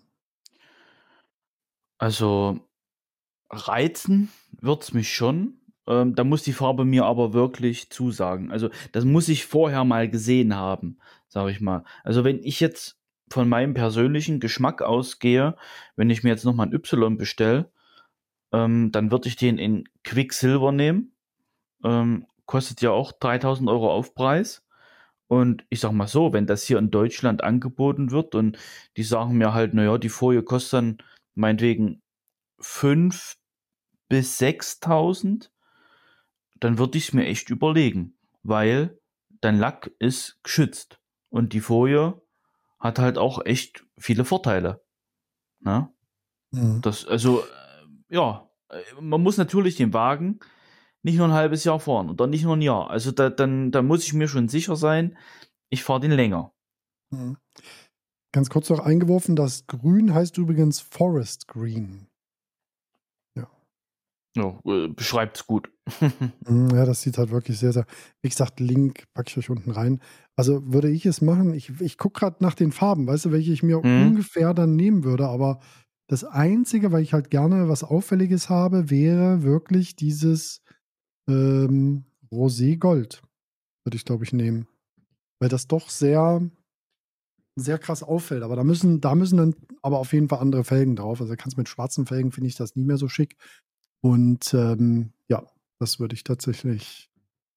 Also, reizen wird's mich schon. Ähm, da muss die Farbe mir aber wirklich zusagen. Also, das muss ich vorher mal gesehen haben, sage ich mal. Also, wenn ich jetzt von meinem persönlichen Geschmack ausgehe, wenn ich mir jetzt noch mal 'n Y bestelle, ähm, dann würde ich den in Quicksilver nehmen. Ähm, kostet ja auch dreitausend Euro Aufpreis. Und ich sage mal so, wenn das hier in Deutschland angeboten wird und die sagen mir halt, na ja, die Folie kostet dann meinetwegen fünf bis sechstausend, dann würde ich es mir echt überlegen, weil dein Lack ist geschützt und die Folie hat halt auch echt viele Vorteile. Ne? Mhm. Das, also, äh, ja, äh, man muss natürlich den Wagen nicht nur ein halbes Jahr fahren oder nicht nur ein Jahr. Also da, dann, da muss ich mir schon sicher sein, ich fahre den länger. Mhm. Ganz kurz noch eingeworfen, das Grün heißt übrigens Forest Green. Ja. Ja, äh, beschreibt's gut. Mhm, ja, das sieht halt wirklich sehr, sehr. Wie gesagt, Link packe ich euch unten rein. Also würde ich es machen, ich, ich gucke gerade nach den Farben, weißt du, welche ich mir Hm? ungefähr dann nehmen würde, aber das Einzige, weil ich halt gerne was Auffälliges habe, wäre wirklich dieses ähm, Rosé Gold. Würde ich, glaube ich, nehmen. Weil das doch sehr, sehr krass auffällt. Aber da müssen, da müssen dann aber auf jeden Fall andere Felgen drauf. Also kannst mit schwarzen Felgen finde ich das nie mehr so schick. Und ähm, ja, das würde ich tatsächlich.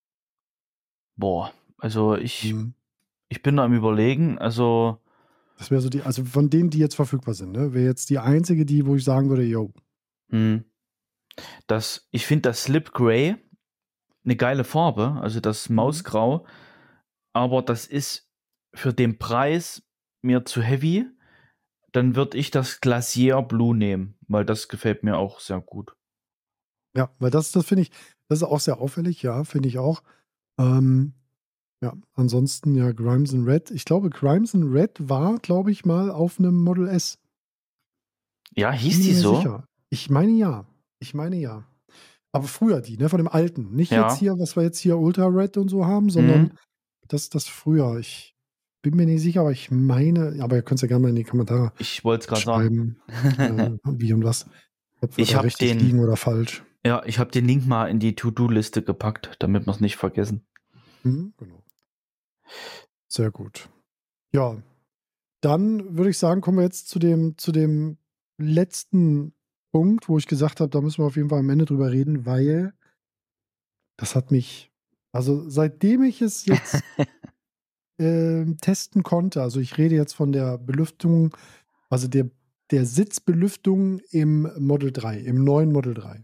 Boah, also ich, Hm. ich bin da am Überlegen. Also, Das wäre so die, also von denen, die jetzt verfügbar sind, ne, wäre jetzt die einzige, die, wo ich sagen würde, yo. hm, das, ich finde das Slip Gray eine geile Farbe, also das Mhm. Mausgrau, aber das ist für den Preis mir zu heavy. Dann würde ich das Glacier Blue nehmen, weil das gefällt mir auch sehr gut. Ja, weil das, das finde ich, das ist auch sehr auffällig, ja, finde ich auch. Ähm, ja, ansonsten ja, Grimes in Red. Ich glaube, Grimes in Red war, glaube ich, mal auf einem Model S. Ja, Bin hieß mir die nicht mehr so? sicher. Ich meine ja. Ich meine ja. Aber früher die, ne, von dem alten. Nicht jetzt Ja. hier, was wir jetzt hier Ultra Red und so haben, sondern Mhm. das, das früher. Ich bin mir nicht sicher, aber ich meine, aber ihr könnt es ja gerne mal in die Kommentare Ich wollte es gerade sagen. schreiben, äh, wie und was. Ob wir Ich da habe richtig den, liegen oder falsch. ja, ich habe den Link mal in die To-Do-Liste gepackt, damit wir es nicht vergessen. Mhm, genau. Sehr gut. Ja, dann würde ich sagen, kommen wir jetzt zu dem, zu dem letzten Punkt, wo ich gesagt habe, da müssen wir auf jeden Fall am Ende drüber reden, weil das hat mich, also seitdem ich es jetzt ähm, testen konnte, also ich rede jetzt von der Belüftung, also der, der Sitzbelüftung im Model drei, im neuen Model drei.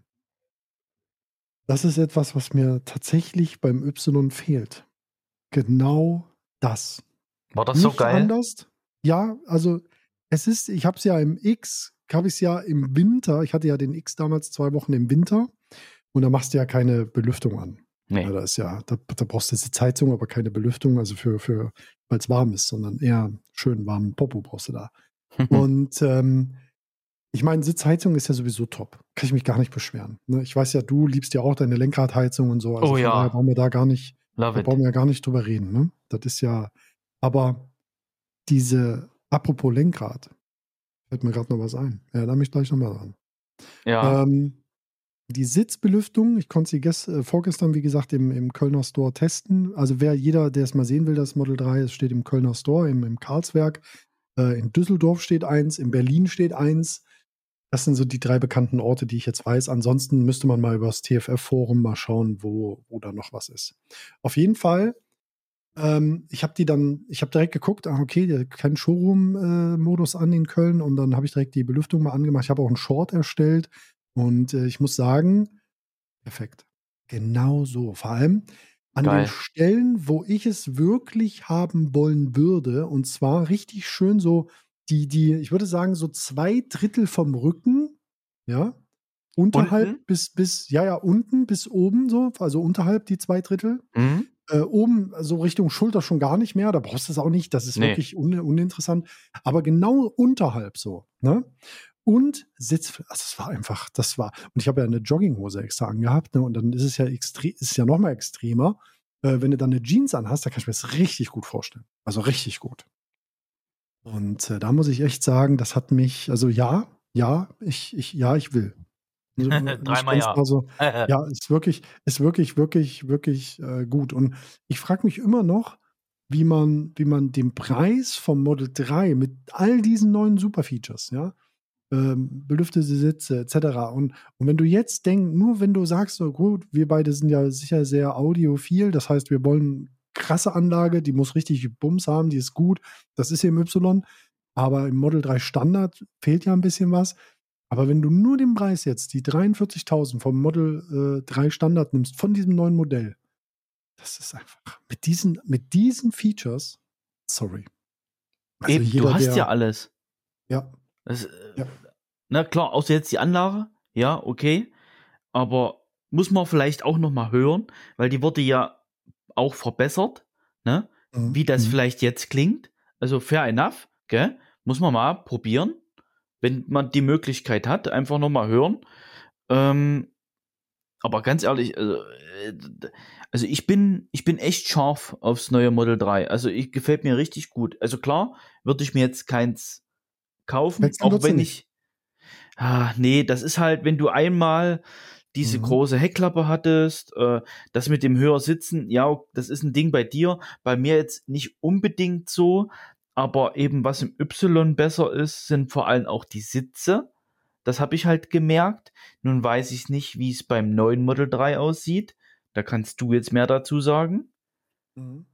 Das ist etwas, was mir tatsächlich beim Y fehlt. Genau das. War das so Nicht geil? anders. Ja, also es ist, ich habe es ja im X, habe ich es ja im Winter, ich hatte ja den X damals zwei Wochen im Winter und da machst du ja keine Belüftung an. Ja, Nee. da ist ja, da, da brauchst du jetzt Heizung, aber keine Belüftung, also für, für weil es warm ist, sondern eher schön warmen Popo brauchst du da. Und ähm, ich meine, Sitzheizung ist ja sowieso top. Kann ich mich gar nicht beschweren. Ne? Ich weiß ja, du liebst ja auch deine Lenkradheizung und so. Also Oh von daher ja, brauchen wir da gar nicht, love da brauchen it. wir ja gar nicht drüber reden. Ne? Das ist ja, aber diese, apropos Lenkrad, fällt mir gerade noch was ein. Ja, da mich gleich nochmal dran. Ja, Ähm, die Sitzbelüftung, ich konnte sie gest, äh, vorgestern, wie gesagt, im, im Kölner Store testen. Also wer jeder, der es mal sehen will, das Model drei, es steht im Kölner Store, im, im Karlswerk. Äh, in Düsseldorf steht eins, in Berlin steht eins. Das sind so die drei bekannten Orte, die ich jetzt weiß. Ansonsten müsste man mal über das T F F-Forum mal schauen, wo, wo da noch was ist. Auf jeden Fall, ähm, ich habe die dann, ich habe direkt geguckt, ah, okay, der hat keinen Showroom-Modus an in Köln und dann habe ich direkt die Belüftung mal angemacht. Ich habe auch einen Short erstellt und äh, ich muss sagen, perfekt. Genau so. Vor allem an den geil. Stellen, wo ich es wirklich haben wollen würde, und zwar richtig schön so die, die, ich würde sagen, so zwei Drittel vom Rücken, ja, unterhalb Unten? bis, bis, ja, ja, unten bis oben so, also unterhalb die zwei Drittel. Mhm. Äh, oben, so Richtung Schulter schon gar nicht mehr, da brauchst du es auch nicht, das ist Nee. wirklich un uninteressant. Aber genau unterhalb so, ne? Und Sitz, also es war einfach, das war, und ich habe ja eine Jogginghose extra angehabt, ne? Und dann ist es ja extrem, ist es ja noch mal extremer. Äh, wenn du dann eine Jeans anhast, da kann ich mir das richtig gut vorstellen. Also richtig gut. Und äh, da muss ich echt sagen, das hat mich, also ja, ja, ich, ich, ja, ich will. Also, muss ich Dreimal ganz klar ja. so, ja, ist wirklich, ist wirklich, wirklich, wirklich äh, gut. Und ich frage mich immer noch, wie man, wie man den Preis vom Model drei mit all diesen neuen Superfeatures, ja, ähm, belüftete Sitze et cetera. Und, und wenn du jetzt denkst, nur wenn du sagst, so gut, wir beide sind ja sicher sehr audiophil, das heißt, wir wollen krasse Anlage, die muss richtig Bums haben, die ist gut, das ist hier im Y, aber im Model drei Standard fehlt ja ein bisschen was. Aber wenn du nur den Preis jetzt, die dreiundvierzigtausend vom Model äh, drei Standard nimmst, von diesem neuen Modell, das ist einfach mit diesen, mit diesen Features, sorry. Also Eben, du jeder, hast ja der, alles. ja, Das, äh, ja, na klar, außer jetzt die Anlage. Ja, okay. Aber muss man vielleicht auch noch mal hören, weil die wurde ja auch verbessert, ne? mhm, Wie das mhm, vielleicht jetzt klingt. Also fair enough, gell? Muss man mal probieren, wenn man die Möglichkeit hat, einfach noch mal hören. Ähm, aber ganz ehrlich, also, äh, also ich bin, ich bin echt scharf aufs neue Model drei. Also ich gefällt mir richtig gut. Also klar, würde ich mir jetzt keins kaufen, wechseln auch wird sie wenn nicht. ich, ah, nee, das ist halt, wenn du einmal diese Mhm. große Heckklappe hattest, äh, das mit dem höher sitzen, ja, das ist ein Ding bei dir, bei mir jetzt nicht unbedingt so, aber eben was im Y besser ist, sind vor allem auch die Sitze. Das habe ich halt gemerkt. Nun weiß ich nicht, wie es beim neuen Model drei aussieht. Da kannst du jetzt mehr dazu sagen. Mhm.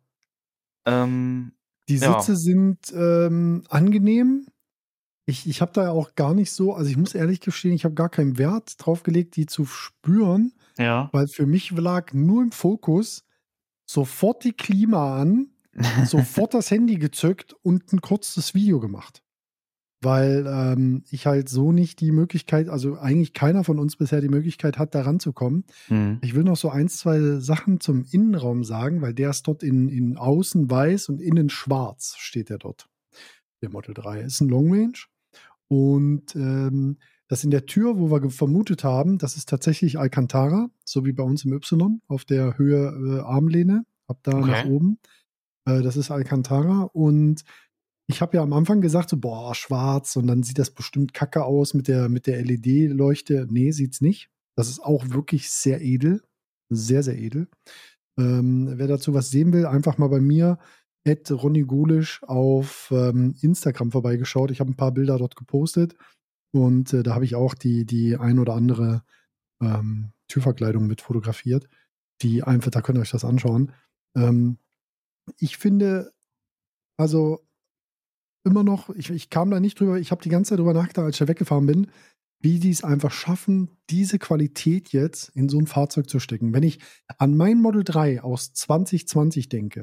Ähm, Die ja, Sitze sind ähm, angenehm. Ich, ich habe da ja auch gar nicht so, also ich muss ehrlich gestehen, ich habe gar keinen Wert drauf gelegt, die zu spüren, ja. weil für mich lag nur im Fokus sofort die Klima an, sofort das Handy gezückt und ein kurzes Video gemacht. weil ähm, ich halt so nicht die Möglichkeit, also eigentlich keiner von uns bisher die Möglichkeit hat, da ranzukommen. Mhm. Ich will noch so eins, zwei Sachen zum Innenraum sagen, weil der ist dort in, in außen weiß und innen schwarz steht der dort. Der Model drei ist ein Long Range und ähm, das in der Tür, wo wir ge- vermutet haben, das ist tatsächlich Alcantara, so wie bei uns im Y auf der Höhe äh, Armlehne, ab da nach Okay. oben. Äh, das ist Alcantara und ich habe ja am Anfang gesagt, so, boah, schwarz und dann sieht das bestimmt kacke aus mit der, mit der L E D-Leuchte. Nee, sieht's nicht. Das ist auch wirklich sehr edel. Sehr, sehr edel. Ähm, wer dazu was sehen will, einfach mal bei mir, at Ronny Gulisch auf ähm, Instagram vorbeigeschaut. Ich habe ein paar Bilder dort gepostet und äh, da habe ich auch die, die ein oder andere ähm, Türverkleidung mit fotografiert. Die einfach, da könnt ihr euch das anschauen. Ähm, ich finde, also immer noch, ich, ich kam da nicht drüber, ich habe die ganze Zeit drüber nachgedacht, als ich da weggefahren bin, wie die es einfach schaffen, diese Qualität jetzt in so ein Fahrzeug zu stecken. Wenn ich an mein Model drei aus zwanzig zwanzig denke,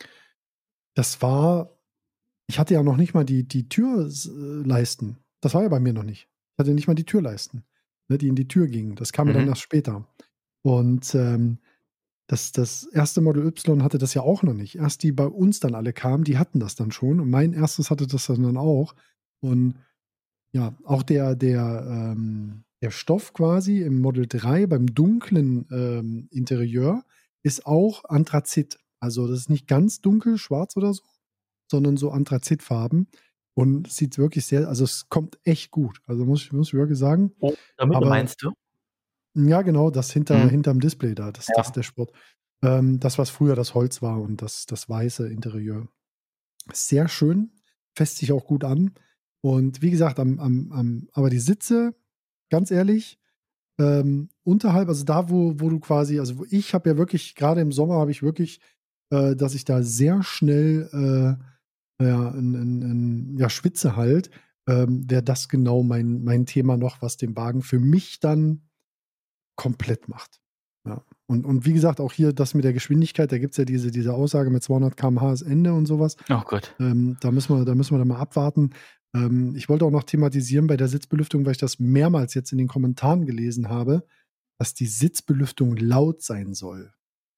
das war, ich hatte ja noch nicht mal die, die Türleisten. Das war ja bei mir noch nicht. Ich hatte nicht mal die Türleisten, ne, die in die Tür gingen. Das kam mir dann Mhm. erst später. Und ähm, das, das erste Model Y hatte das ja auch noch nicht. Erst die bei uns dann alle kamen, die hatten das dann schon. Und mein erstes hatte das dann auch. Und ja, auch der, der, ähm, der Stoff quasi im Model drei beim dunklen ähm, Interieur ist auch Anthrazit. Also das ist nicht ganz dunkel, schwarz oder so, sondern so Anthrazitfarben. Und es sieht wirklich sehr, also es kommt echt gut. Also muss ich, muss ich wirklich sagen. Oh, damit Aber meinst du? ja, genau, das hinter, Mhm. hinterm Display da, das, das Ja. Dashboard. Ähm, das, was früher das Holz war und das, das weiße Interieur. Sehr schön, fässt sich auch gut an. Und wie gesagt, am, am, am, aber die Sitze, ganz ehrlich, ähm, unterhalb, also da, wo, wo du quasi, also wo ich habe ja wirklich, gerade im Sommer habe ich wirklich, äh, dass ich da sehr schnell äh, ja, in, in, in, ja, schwitze halt, ähm, wäre das genau mein, mein Thema noch, was den Wagen für mich dann komplett macht. Ja. Und, und wie gesagt, auch hier das mit der Geschwindigkeit, da gibt es ja diese, diese Aussage mit zweihundert Kilometer pro Stunde ist Ende und sowas. Oh Gott. Ähm, da müssen wir, da müssen wir dann mal abwarten. Ähm, ich wollte auch noch thematisieren bei der Sitzbelüftung, weil ich das mehrmals jetzt in den Kommentaren gelesen habe, dass die Sitzbelüftung laut sein soll.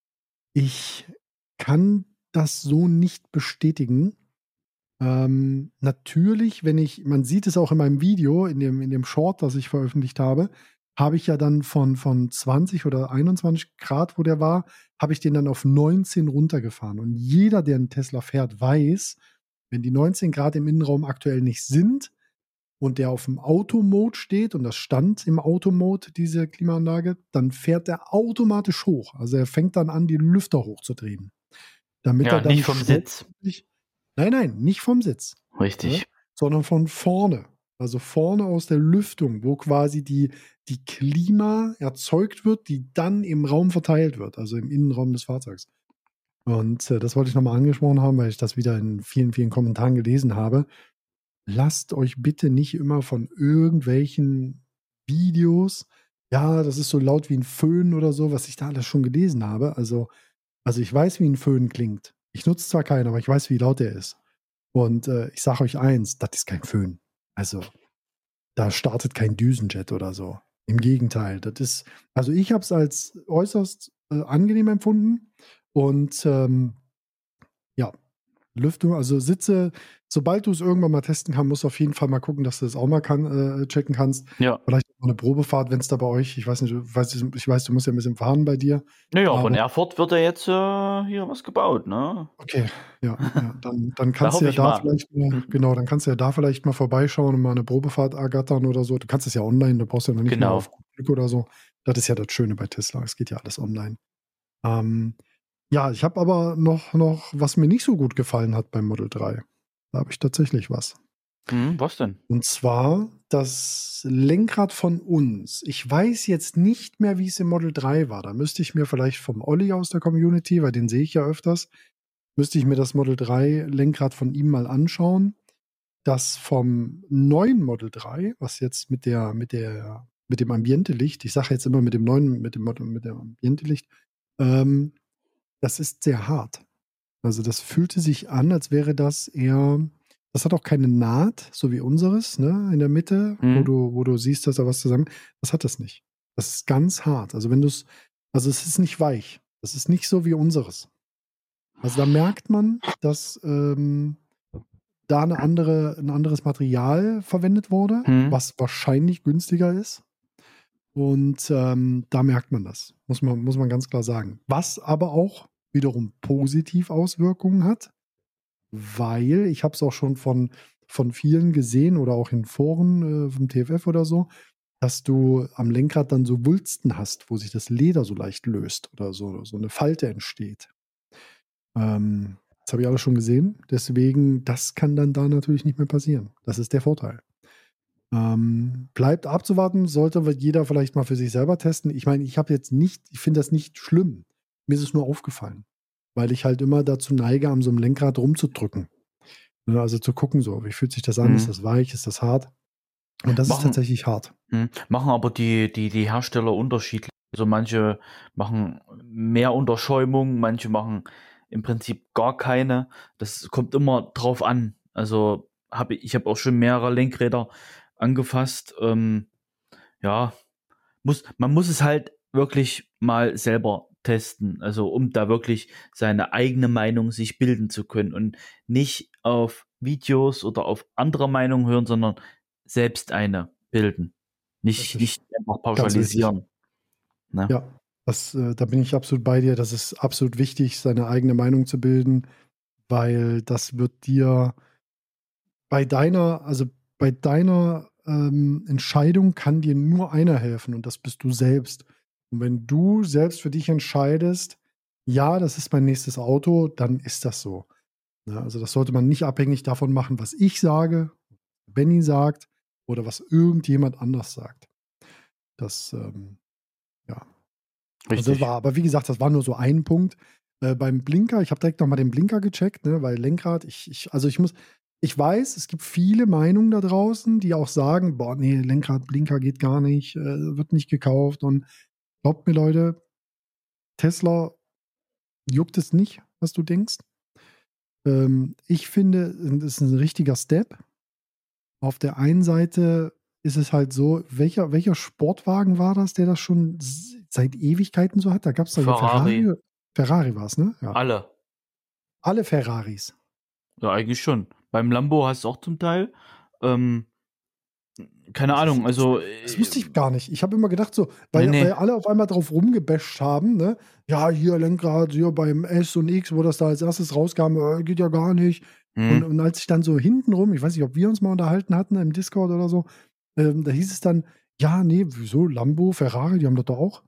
Ich kann das so nicht bestätigen. Ähm, natürlich, wenn ich, man sieht es auch in meinem Video, in dem, in dem Short, das ich veröffentlicht habe, habe ich ja dann von, von zwanzig oder einundzwanzig Grad, wo der war, habe ich den dann auf neunzehn runtergefahren. Und jeder, der einen Tesla fährt, weiß, wenn die neunzehn Grad im Innenraum aktuell nicht sind und der auf dem Auto-Mode steht und das stand im Auto-Mode, diese Klimaanlage, dann fährt der automatisch hoch. Also er fängt dann an, die Lüfter hochzudrehen, damit er Ja, nicht dann vom Sitz. schnellstmöglich. Nein, nein, nicht vom Sitz, ne, Richtig. sondern von vorne. Also vorne aus der Lüftung, wo quasi die, die Klima erzeugt wird, die dann im Raum verteilt wird, also im Innenraum des Fahrzeugs. Und äh, das wollte ich nochmal angesprochen haben, weil ich das wieder in vielen, vielen Kommentaren gelesen habe. Lasst euch bitte nicht immer von irgendwelchen Videos, ja, das ist so laut wie ein Föhn oder so, was ich da alles schon gelesen habe. Also, also ich weiß, wie ein Föhn klingt. Ich nutze zwar keinen, aber ich weiß, wie laut der ist. Und äh, ich sage euch eins, das ist kein Föhn. Also, da startet kein Düsenjet oder so. Im Gegenteil, das ist, also ich habe es als äußerst äh, angenehm empfunden. Und ähm, ja, Lüftung, also Sitze, sobald du es irgendwann mal testen kannst, musst du auf jeden Fall mal gucken, dass du das auch mal kann, äh, checken kannst. Ja. Vielleicht auch eine Probefahrt, wenn es da bei euch, ich weiß nicht, du- weiß, ich weiß, du musst ja ein bisschen fahren bei dir. Naja, von Aber Erfurt wird ja jetzt äh, hier was gebaut, ne? okay, ja, ja, dann, dann Da kannst du hoffe ja ich da mal. vielleicht mal, genau, dann kannst du ja da vielleicht mal vorbeischauen und mal eine Probefahrt ergattern oder so. Du kannst es ja online, du brauchst ja noch nicht mal auf Genau. gut Glück oder so. Das ist ja das Schöne bei Tesla, es geht ja alles online. Ähm, ja, ich habe aber noch, noch, was mir nicht so gut gefallen hat beim Model drei. Da habe ich tatsächlich was. Hm, was denn? Und zwar das Lenkrad von uns. Ich weiß jetzt nicht mehr, wie es im Model drei war. Da müsste ich mir vielleicht vom Olli aus der Community, weil den sehe ich ja öfters, müsste ich mir das Model drei Lenkrad von ihm mal anschauen. Das vom neuen Model drei, was jetzt mit der, mit der, mit dem Ambiente-Licht, ich sage jetzt immer mit dem neuen, mit dem, Mod- mit dem Ambiente-Licht, ähm, das ist sehr hart. Also das fühlte sich an, als wäre das eher das hat auch keine Naht, so wie unseres, ne, in der Mitte, wo Mhm. du, wo du siehst, dass da was zusammen. Das hat das nicht. Das ist ganz hart. Also wenn du es, also es ist nicht weich. Das ist nicht so wie unseres. Also da merkt man, dass ähm, da eine andere, ein anderes Material verwendet wurde, Mhm. was wahrscheinlich günstiger ist. Und ähm, da merkt man das, muss man, muss man ganz klar sagen. Was aber auch wiederum positiv Auswirkungen hat, weil ich habe es auch schon von, von vielen gesehen oder auch in Foren äh, vom T F F oder so, dass du am Lenkrad dann so Wulsten hast, wo sich das Leder so leicht löst oder so, so eine Falte entsteht. Ähm, das habe ich alles schon gesehen. Deswegen, das kann dann da natürlich nicht mehr passieren. Das ist der Vorteil. Ähm, bleibt abzuwarten, sollte jeder vielleicht mal für sich selber testen. Ich meine, ich habe jetzt nicht, ich finde das nicht schlimm. Mir ist es nur aufgefallen, weil ich halt immer dazu neige, an so einem Lenkrad rumzudrücken. Ne, also zu gucken, so, wie fühlt sich das an? Ist Mhm. das weich? Ist das hart? Und das ist Machen, tatsächlich hart. mhm. Machen aber die, die, die Hersteller unterschiedlich. Also manche machen mehr Unterschäumung, manche machen im Prinzip gar keine. Das kommt immer drauf an. Also habe ich, ich habe auch schon mehrere Lenkräder angefasst. Ähm, ja, muss, man muss es halt wirklich mal selber testen, also um da wirklich seine eigene Meinung sich bilden zu können und nicht auf Videos oder auf andere Meinungen hören, sondern selbst eine bilden. Nicht, Richtig. nicht einfach Ganz wichtig. pauschalisieren. Ne? Ja, das, äh, da bin ich absolut bei dir. Das ist absolut wichtig, seine eigene Meinung zu bilden, weil das wird dir bei deiner, also bei deiner ähm, Entscheidung kann dir nur einer helfen und das bist du selbst. Und wenn du selbst für dich entscheidest, ja, das ist mein nächstes Auto, dann ist das so. Ja, also das sollte man nicht abhängig davon machen, was ich sage, Benny sagt oder was irgendjemand anders sagt. Das, ähm, ja. Also das war, Richtig. aber wie gesagt, das war nur so ein Punkt. Äh, beim Blinker, ich habe direkt nochmal den Blinker gecheckt, ne, weil Lenkrad, ich, ich, also ich muss, ich weiß, es gibt viele Meinungen da draußen, die auch sagen, boah, nee, Lenkrad, Blinker geht gar nicht, äh, wird nicht gekauft. Und glaubt mir, Leute, Tesla juckt es nicht, was du denkst. Ähm, ich finde, das ist ein richtiger Step. Auf der einen Seite ist es halt so, welcher, welcher Sportwagen war das, der das schon s- seit Ewigkeiten so hat? Da gab es da hier Ferrari, Ferrari. Ferrari war es, ne? Ja. alle. Alle Ferraris. Ja, eigentlich schon. Beim Lambo hast du auch zum Teil. Ähm, keine Das, Ahnung, das, also das äh, wusste ich gar nicht. Ich habe immer gedacht, so, nee, weil, nee. weil alle auf einmal drauf rumgebasht haben, ne? Ja, hier Lenkrad, hier beim S und X, wo das da als erstes rauskam, äh, geht ja gar nicht. Und, Hm. und als ich dann so hintenrum, ich weiß nicht, ob wir uns mal unterhalten hatten im Discord oder so, ähm, da hieß es dann, ja, nee, wieso? Lambo, Ferrari, die haben das doch auch.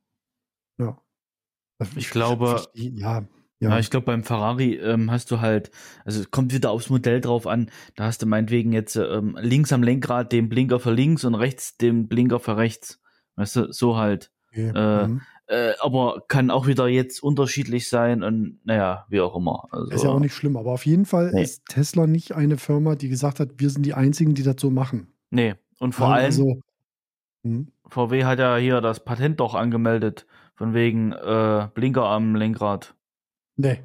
Ja. Ich Ich glaube, verstehe, ja, ja, ja. ich glaube, beim Ferrari ähm, hast du halt, also es kommt wieder aufs Modell drauf an, da hast du meinetwegen jetzt ähm, links am Lenkrad den Blinker für links und rechts den Blinker für rechts. Weißt du, so halt. Okay. Äh, Mhm. äh, aber kann auch wieder jetzt unterschiedlich sein und naja, wie auch immer. Ist ja auch Also, nicht schlimm, aber auf jeden Fall nee. ist Tesla nicht eine Firma, die gesagt hat, wir sind die Einzigen, die das so machen. Nee. Und vor Ja, allem, also, hm, V W hat ja hier das Patent doch angemeldet, von wegen äh, Blinker am Lenkrad. nee,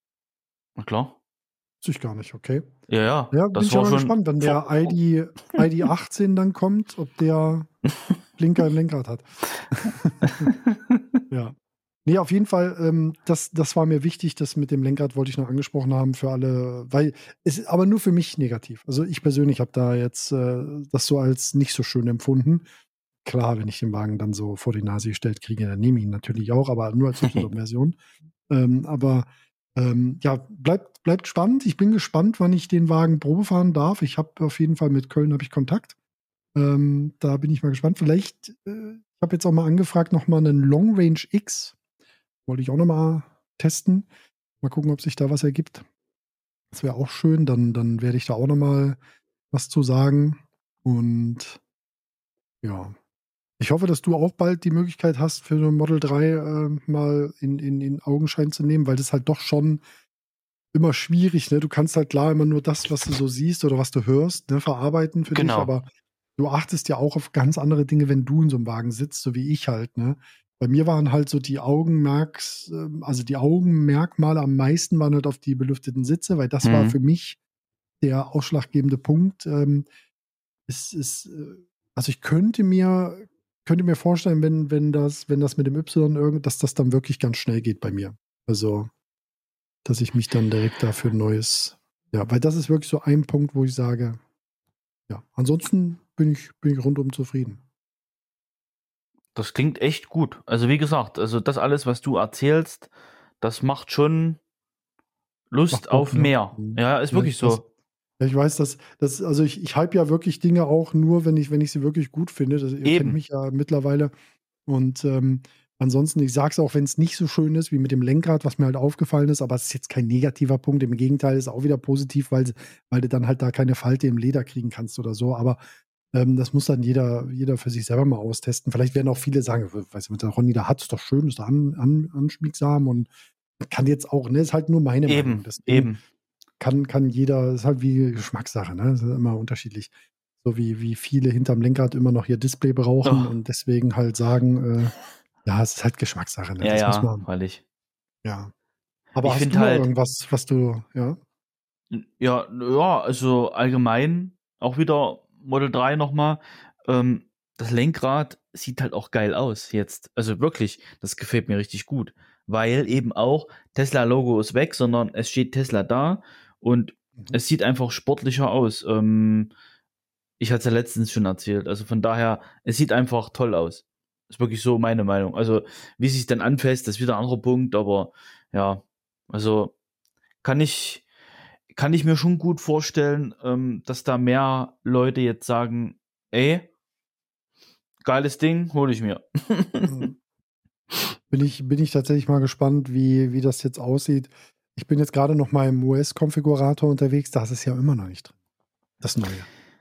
Na klar. wusste ich gar nicht, okay. Ja, ja, Ja, bin das ich ja war mal schon gespannt, wenn vor. der I D, I D achtzehn dann kommt, ob der Blinker im Lenkrad hat. Ja. Nee, auf jeden Fall, ähm, das, das war mir wichtig, das mit dem Lenkrad wollte ich noch angesprochen haben für alle, weil es ist aber nur für mich negativ. Also ich persönlich habe da jetzt äh, das so als nicht so schön empfunden. Klar, wenn ich den Wagen dann so vor die Nase gestellt kriege, dann nehme ich ihn natürlich auch, aber nur als Y-Version. Ähm, aber ähm, ja, bleibt, bleibt spannend. Ich bin gespannt, wann ich den Wagen Probe fahren darf. Ich habe auf jeden Fall mit Köln habe ich Kontakt. Ähm, da bin ich mal gespannt. Vielleicht, äh, ich habe jetzt auch mal angefragt, nochmal einen Long Range X. Wollte ich auch nochmal testen. Mal gucken, ob sich da was ergibt. Das wäre auch schön. Dann, dann werde ich da auch nochmal was zu sagen. Und ja, ich hoffe, dass du auch bald die Möglichkeit hast, für eine Model drei äh, mal in, in, in Augenschein zu nehmen, weil das halt doch schon immer schwierig, ne? Du kannst halt klar immer nur das, was du so siehst oder was du hörst, ne, verarbeiten für dich, Genau. aber du achtest ja auch auf ganz andere Dinge, wenn du in so einem Wagen sitzt, so wie ich halt, ne? Bei mir waren halt so die Augenmerks, ähm, also die Augenmerkmale am meisten waren halt auf die belüfteten Sitze, weil das war Mhm. für mich der ausschlaggebende Punkt. Ähm, ist, ist, also ich könnte mir, könnte mir vorstellen, wenn, wenn das, wenn das mit dem Y irgend, dass das dann wirklich ganz schnell geht bei mir. Also, dass ich mich dann direkt dafür ein neues, ja, weil das ist wirklich so ein Punkt, wo ich sage, ja, ansonsten bin ich, bin ich rundum zufrieden. Das klingt echt gut. Also wie gesagt, also das alles, was du erzählst, das macht schon Lust Macht Bock, auf ne? mehr. Mhm. Ja, ist Ja, wirklich ich weiß. so. Ja, ich weiß, dass, dass also ich, ich hype ja wirklich Dinge auch nur, wenn ich, wenn ich sie wirklich gut finde. Das, ihr kennt Eben. mich ja mittlerweile. Und ähm, ansonsten, ich sage es auch, wenn es nicht so schön ist, wie mit dem Lenkrad, was mir halt aufgefallen ist, aber es ist jetzt kein negativer Punkt. Im Gegenteil, ist auch wieder positiv, weil, weil du dann halt da keine Falte im Leder kriegen kannst oder so. Aber ähm, das muss dann jeder, jeder für sich selber mal austesten. Vielleicht werden auch viele sagen, weißt du, mit der Ronny, da hat es doch schön, ist da an, an, anschmiegsam und kann jetzt auch, ne, ist halt nur meine Meinung. Eben, Deswegen eben. kann, kann jeder, ist halt wie Geschmackssache, ne? Das ist immer unterschiedlich. So wie, wie viele hinterm Lenkrad immer noch ihr Display brauchen Oh, und deswegen halt sagen, äh, ja, es ist halt Geschmackssache, ne? ja, Das muss ja, man, freilich. ja. Aber Ich hast finde du noch halt, irgendwas, was du, ja? ja, ja, also allgemein auch wieder Model drei nochmal. Ähm, das Lenkrad sieht halt auch geil aus jetzt. Also wirklich, das gefällt mir richtig gut. Weil eben auch Tesla-Logo ist weg, sondern es steht Tesla da und Mhm. es sieht einfach sportlicher aus. Ähm, ich hatte es ja letztens schon erzählt. Also von daher, es sieht einfach toll aus. Ist wirklich so meine Meinung. Also, wie sich dann anfasst, das ist wieder ein anderer Punkt, aber ja, also kann ich, kann ich mir schon gut vorstellen, ähm, dass da mehr Leute jetzt sagen, ey, geiles Ding, hole ich mir. Mhm. Bin ich, bin ich tatsächlich mal gespannt, wie, wie das jetzt aussieht. Ich bin jetzt gerade noch mal im U S-Konfigurator unterwegs, da ist es ja immer noch nicht drin. Das Neue.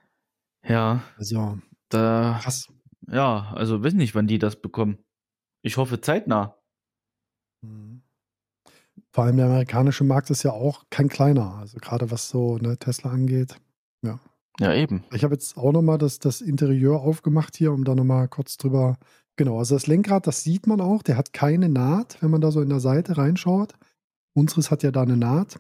Ja, Also, da, krass. ja, also weiß nicht, wann die das bekommen. Ich hoffe zeitnah. Mhm. Vor allem der amerikanische Markt ist ja auch kein kleiner. Also gerade was so ne, Tesla angeht. Ja. Ja, eben. Ich habe jetzt auch nochmal das, das Interieur aufgemacht hier, um da nochmal kurz drüber. Genau, also das Lenkrad, das sieht man auch. Der hat keine Naht, wenn man da so in der Seite reinschaut. Unseres hat ja da eine Naht.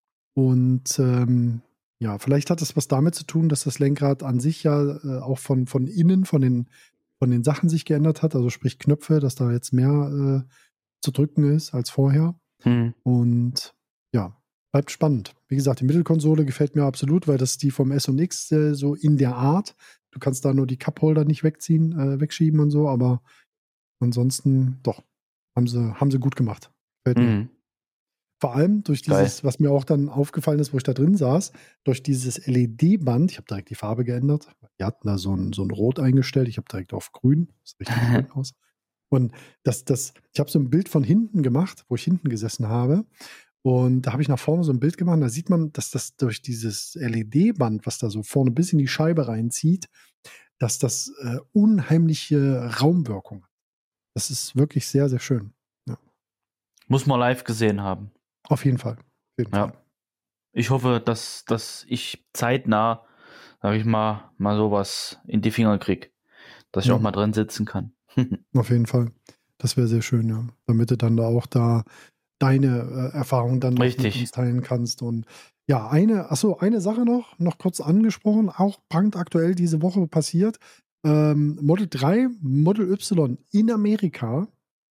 Und ähm, ja, vielleicht hat es was damit zu tun, dass das Lenkrad an sich ja äh, auch von, von innen, von den, von den Sachen sich geändert hat. Also sprich Knöpfe, dass da jetzt mehr äh, zu drücken ist als vorher. Hm. Und ja, bleibt spannend. Wie gesagt, die Mittelkonsole gefällt mir absolut, weil das ist die vom S und X äh, so in der Art. Du kannst da nur die Cupholder nicht wegziehen, äh, wegschieben und so, aber ansonsten doch, haben sie, haben sie gut gemacht. Gefällt mir. Hm. Vor allem durch Geil. dieses, was mir auch dann aufgefallen ist, wo ich da drin saß, durch dieses L E D-Band, ich habe direkt die Farbe geändert. Die hatten da so ein, so ein Rot eingestellt, ich habe direkt auf Grün, das sieht richtig schön aus. Und das, das, ich habe so ein Bild von hinten gemacht, wo ich hinten gesessen habe. Und da habe ich nach vorne so ein Bild gemacht. Da sieht man, dass das durch dieses L E D-Band, was da so vorne bis in die Scheibe reinzieht, dass das äh, unheimliche Raumwirkung hat. Das ist wirklich sehr, sehr schön. Ja. Muss man live gesehen haben. Auf jeden Fall. Auf jeden Ja. Fall. Ich hoffe, dass, dass ich zeitnah, sag ich mal, mal sowas in die Finger krieg. Dass ich Ja, auch mal drin sitzen kann. auf jeden Fall. Das wäre sehr schön, ja. Damit du dann da auch da deine äh, Erfahrung dann noch mit Richtig. uns teilen kannst. Und ja, eine, achso, eine Sache noch, noch kurz angesprochen, auch brandaktuell diese Woche passiert. Ähm, Model drei, Model Y in Amerika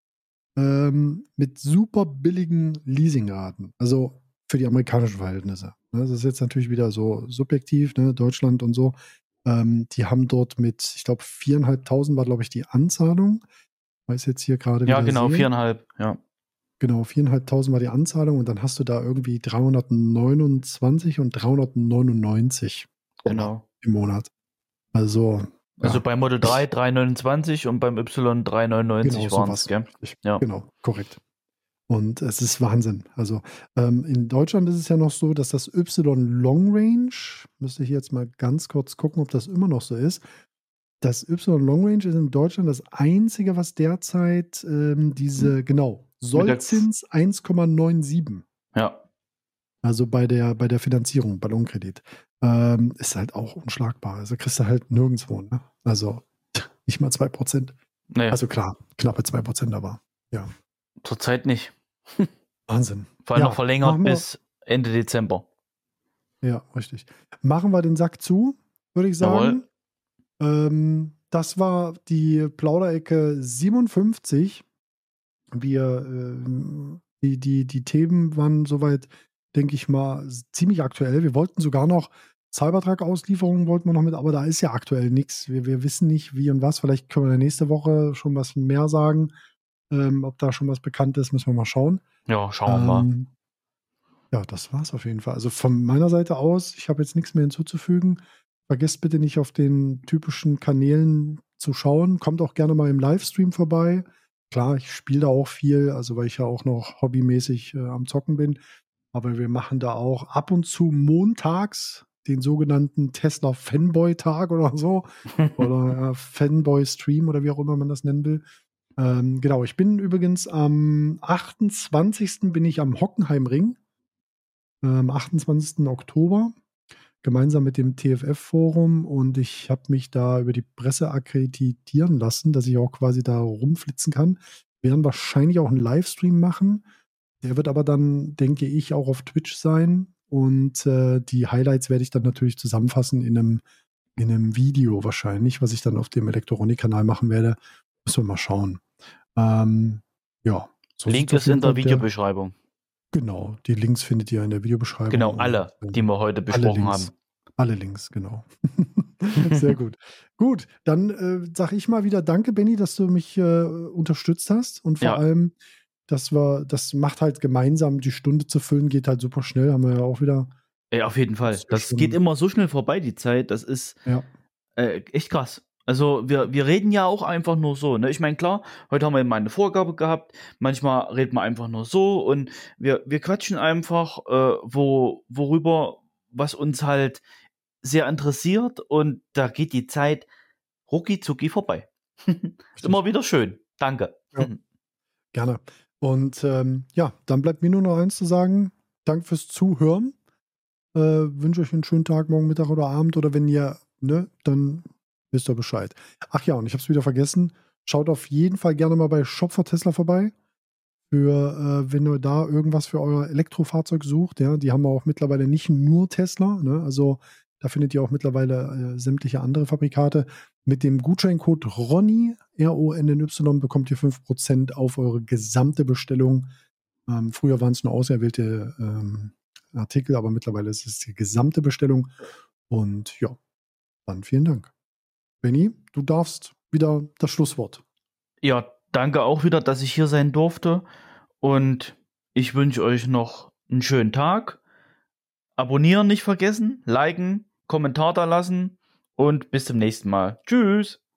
ähm, mit super billigen Leasingraten. Also für die amerikanischen Verhältnisse. Ne, das ist jetzt natürlich wieder so subjektiv, ne, Deutschland und so. Ähm, die haben dort mit, ich glaube, viereinhalbtausend war, glaube ich, die Anzahlung. Weil ich es jetzt hier gerade Ja, wieder genau, sehe. viereinhalb, ja. Genau, viereinhalbtausend war die Anzahlung und dann hast du da irgendwie dreihundertneunundzwanzig und dreihundertneunundneunzig Dollar Genau. im Monat. Also, Also ja, bei Model drei ich, drei neunundzwanzig und beim Y drei genau neunundneunzig waren es, sowas. gell? Richtig. Ja. Genau, korrekt. Und es ist Wahnsinn. Also ähm, in Deutschland ist es ja noch so, dass das Y Long Range, müsste ich jetzt mal ganz kurz gucken, ob das immer noch so ist. Das Y Long Range ist in Deutschland das einzige, was derzeit ähm, diese, genau, Mit der, Sollzins eins Komma siebenundneunzig. ja, Also bei der, bei der Finanzierung, Ballonkredit. Ähm, ist halt auch unschlagbar. Also kriegst du halt nirgendwo, ne? Also nicht mal zwei Prozent. nee, Also klar, knappe zwei Prozent, aber ja. zurzeit nicht. Wahnsinn. Vor allem noch Ja, verlängert machen wir. bis Ende Dezember. Ja, richtig. Machen wir den Sack zu, würde ich sagen. Jawohl. Ähm, das war die Plauderecke siebenundfünfzig. Wir, ähm, die, die, die Themen waren soweit, denke ich mal, s- ziemlich aktuell. Wir wollten sogar noch Cybertruck-Auslieferungen wollten wir noch mit, aber da ist ja aktuell nichts. Wir, wir wissen nicht, wie und was. Vielleicht können wir nächste Woche schon was mehr sagen. Ähm, ob da schon was bekannt ist, müssen wir mal schauen. Ja, schauen wir mal. Ähm, ja, das war's auf jeden Fall. Also von meiner Seite aus, ich habe jetzt nichts mehr hinzuzufügen. Vergesst bitte nicht auf den typischen Kanälen zu schauen. Kommt auch gerne mal im Livestream vorbei. Klar, ich spiele da auch viel, also weil ich ja auch noch hobbymäßig äh, am Zocken bin. Aber wir machen da auch ab und zu montags den sogenannten Tesla Fanboy Tag oder so. Oder äh, Fanboy Stream oder wie auch immer man das nennen will. Ähm, genau, ich bin übrigens am achtundzwanzigsten bin ich am Hockenheimring am achtundzwanzigsten Oktober gemeinsam mit dem T F F-Forum und ich habe mich da über die Presse akkreditieren lassen, dass ich auch quasi da rumflitzen kann. Wir werden wahrscheinlich auch einen Livestream machen. Der wird aber dann, denke ich, auch auf Twitch sein. Und äh, die Highlights werde ich dann natürlich zusammenfassen in einem, in einem Video wahrscheinlich, was ich dann auf dem Elektronik-Kanal machen werde. Müssen wir mal schauen. Ähm, ja, so sieht Link es auf ist jeden in Fall der mit der. Videobeschreibung. Genau, die Links findet ihr in der Genau, Videobeschreibung und alle, die ähm, wir heute alle besprochen Links. haben. Alle Links, genau. Sehr gut. Gut, dann äh, sage ich mal wieder danke, Benny, dass du mich äh, unterstützt hast. Und vor Ja, allem, dass wir, das macht halt gemeinsam die Stunde zu füllen, geht halt super schnell, haben wir ja auch wieder. ey, auf jeden Das Fall. ist ja Das geht schon, immer so schnell vorbei, die Zeit. Das ist ja, äh, echt krass. Also wir, wir reden ja auch einfach nur so. Ne? Ich meine, klar, heute haben wir mal eine Vorgabe gehabt. Manchmal reden wir einfach nur so und wir, wir quatschen einfach, äh, wo, worüber, was uns halt sehr interessiert und da geht die Zeit rucki zucki vorbei. Ist richtig. immer wieder schön. Danke. Ja, gerne. Und ähm, ja, dann bleibt mir nur noch eins zu sagen. Danke fürs Zuhören. Äh, wünsche euch einen schönen Tag, morgen Mittag oder Abend. Oder wenn ihr, ne, dann wisst ihr Bescheid. Ach ja, und ich habe es wieder vergessen. Schaut auf jeden Fall gerne mal bei Shop for Tesla vorbei. Für, äh, wenn ihr da irgendwas für euer Elektrofahrzeug sucht, ja, die haben auch mittlerweile nicht nur Tesla, ne, also da findet ihr auch mittlerweile äh, sämtliche andere Fabrikate. Mit dem Gutscheincode RONNY, R O N N Y, bekommt ihr fünf Prozent auf eure gesamte Bestellung. Ähm, früher waren es nur auserwählte ähm, Artikel, aber mittlerweile ist es die gesamte Bestellung. Und ja, dann vielen Dank. Benny, du darfst wieder das Schlusswort. Ja, danke auch wieder, dass ich hier sein durfte und ich wünsche euch noch einen schönen Tag. Abonnieren nicht vergessen, liken, Kommentar da lassen und bis zum nächsten Mal. Tschüss.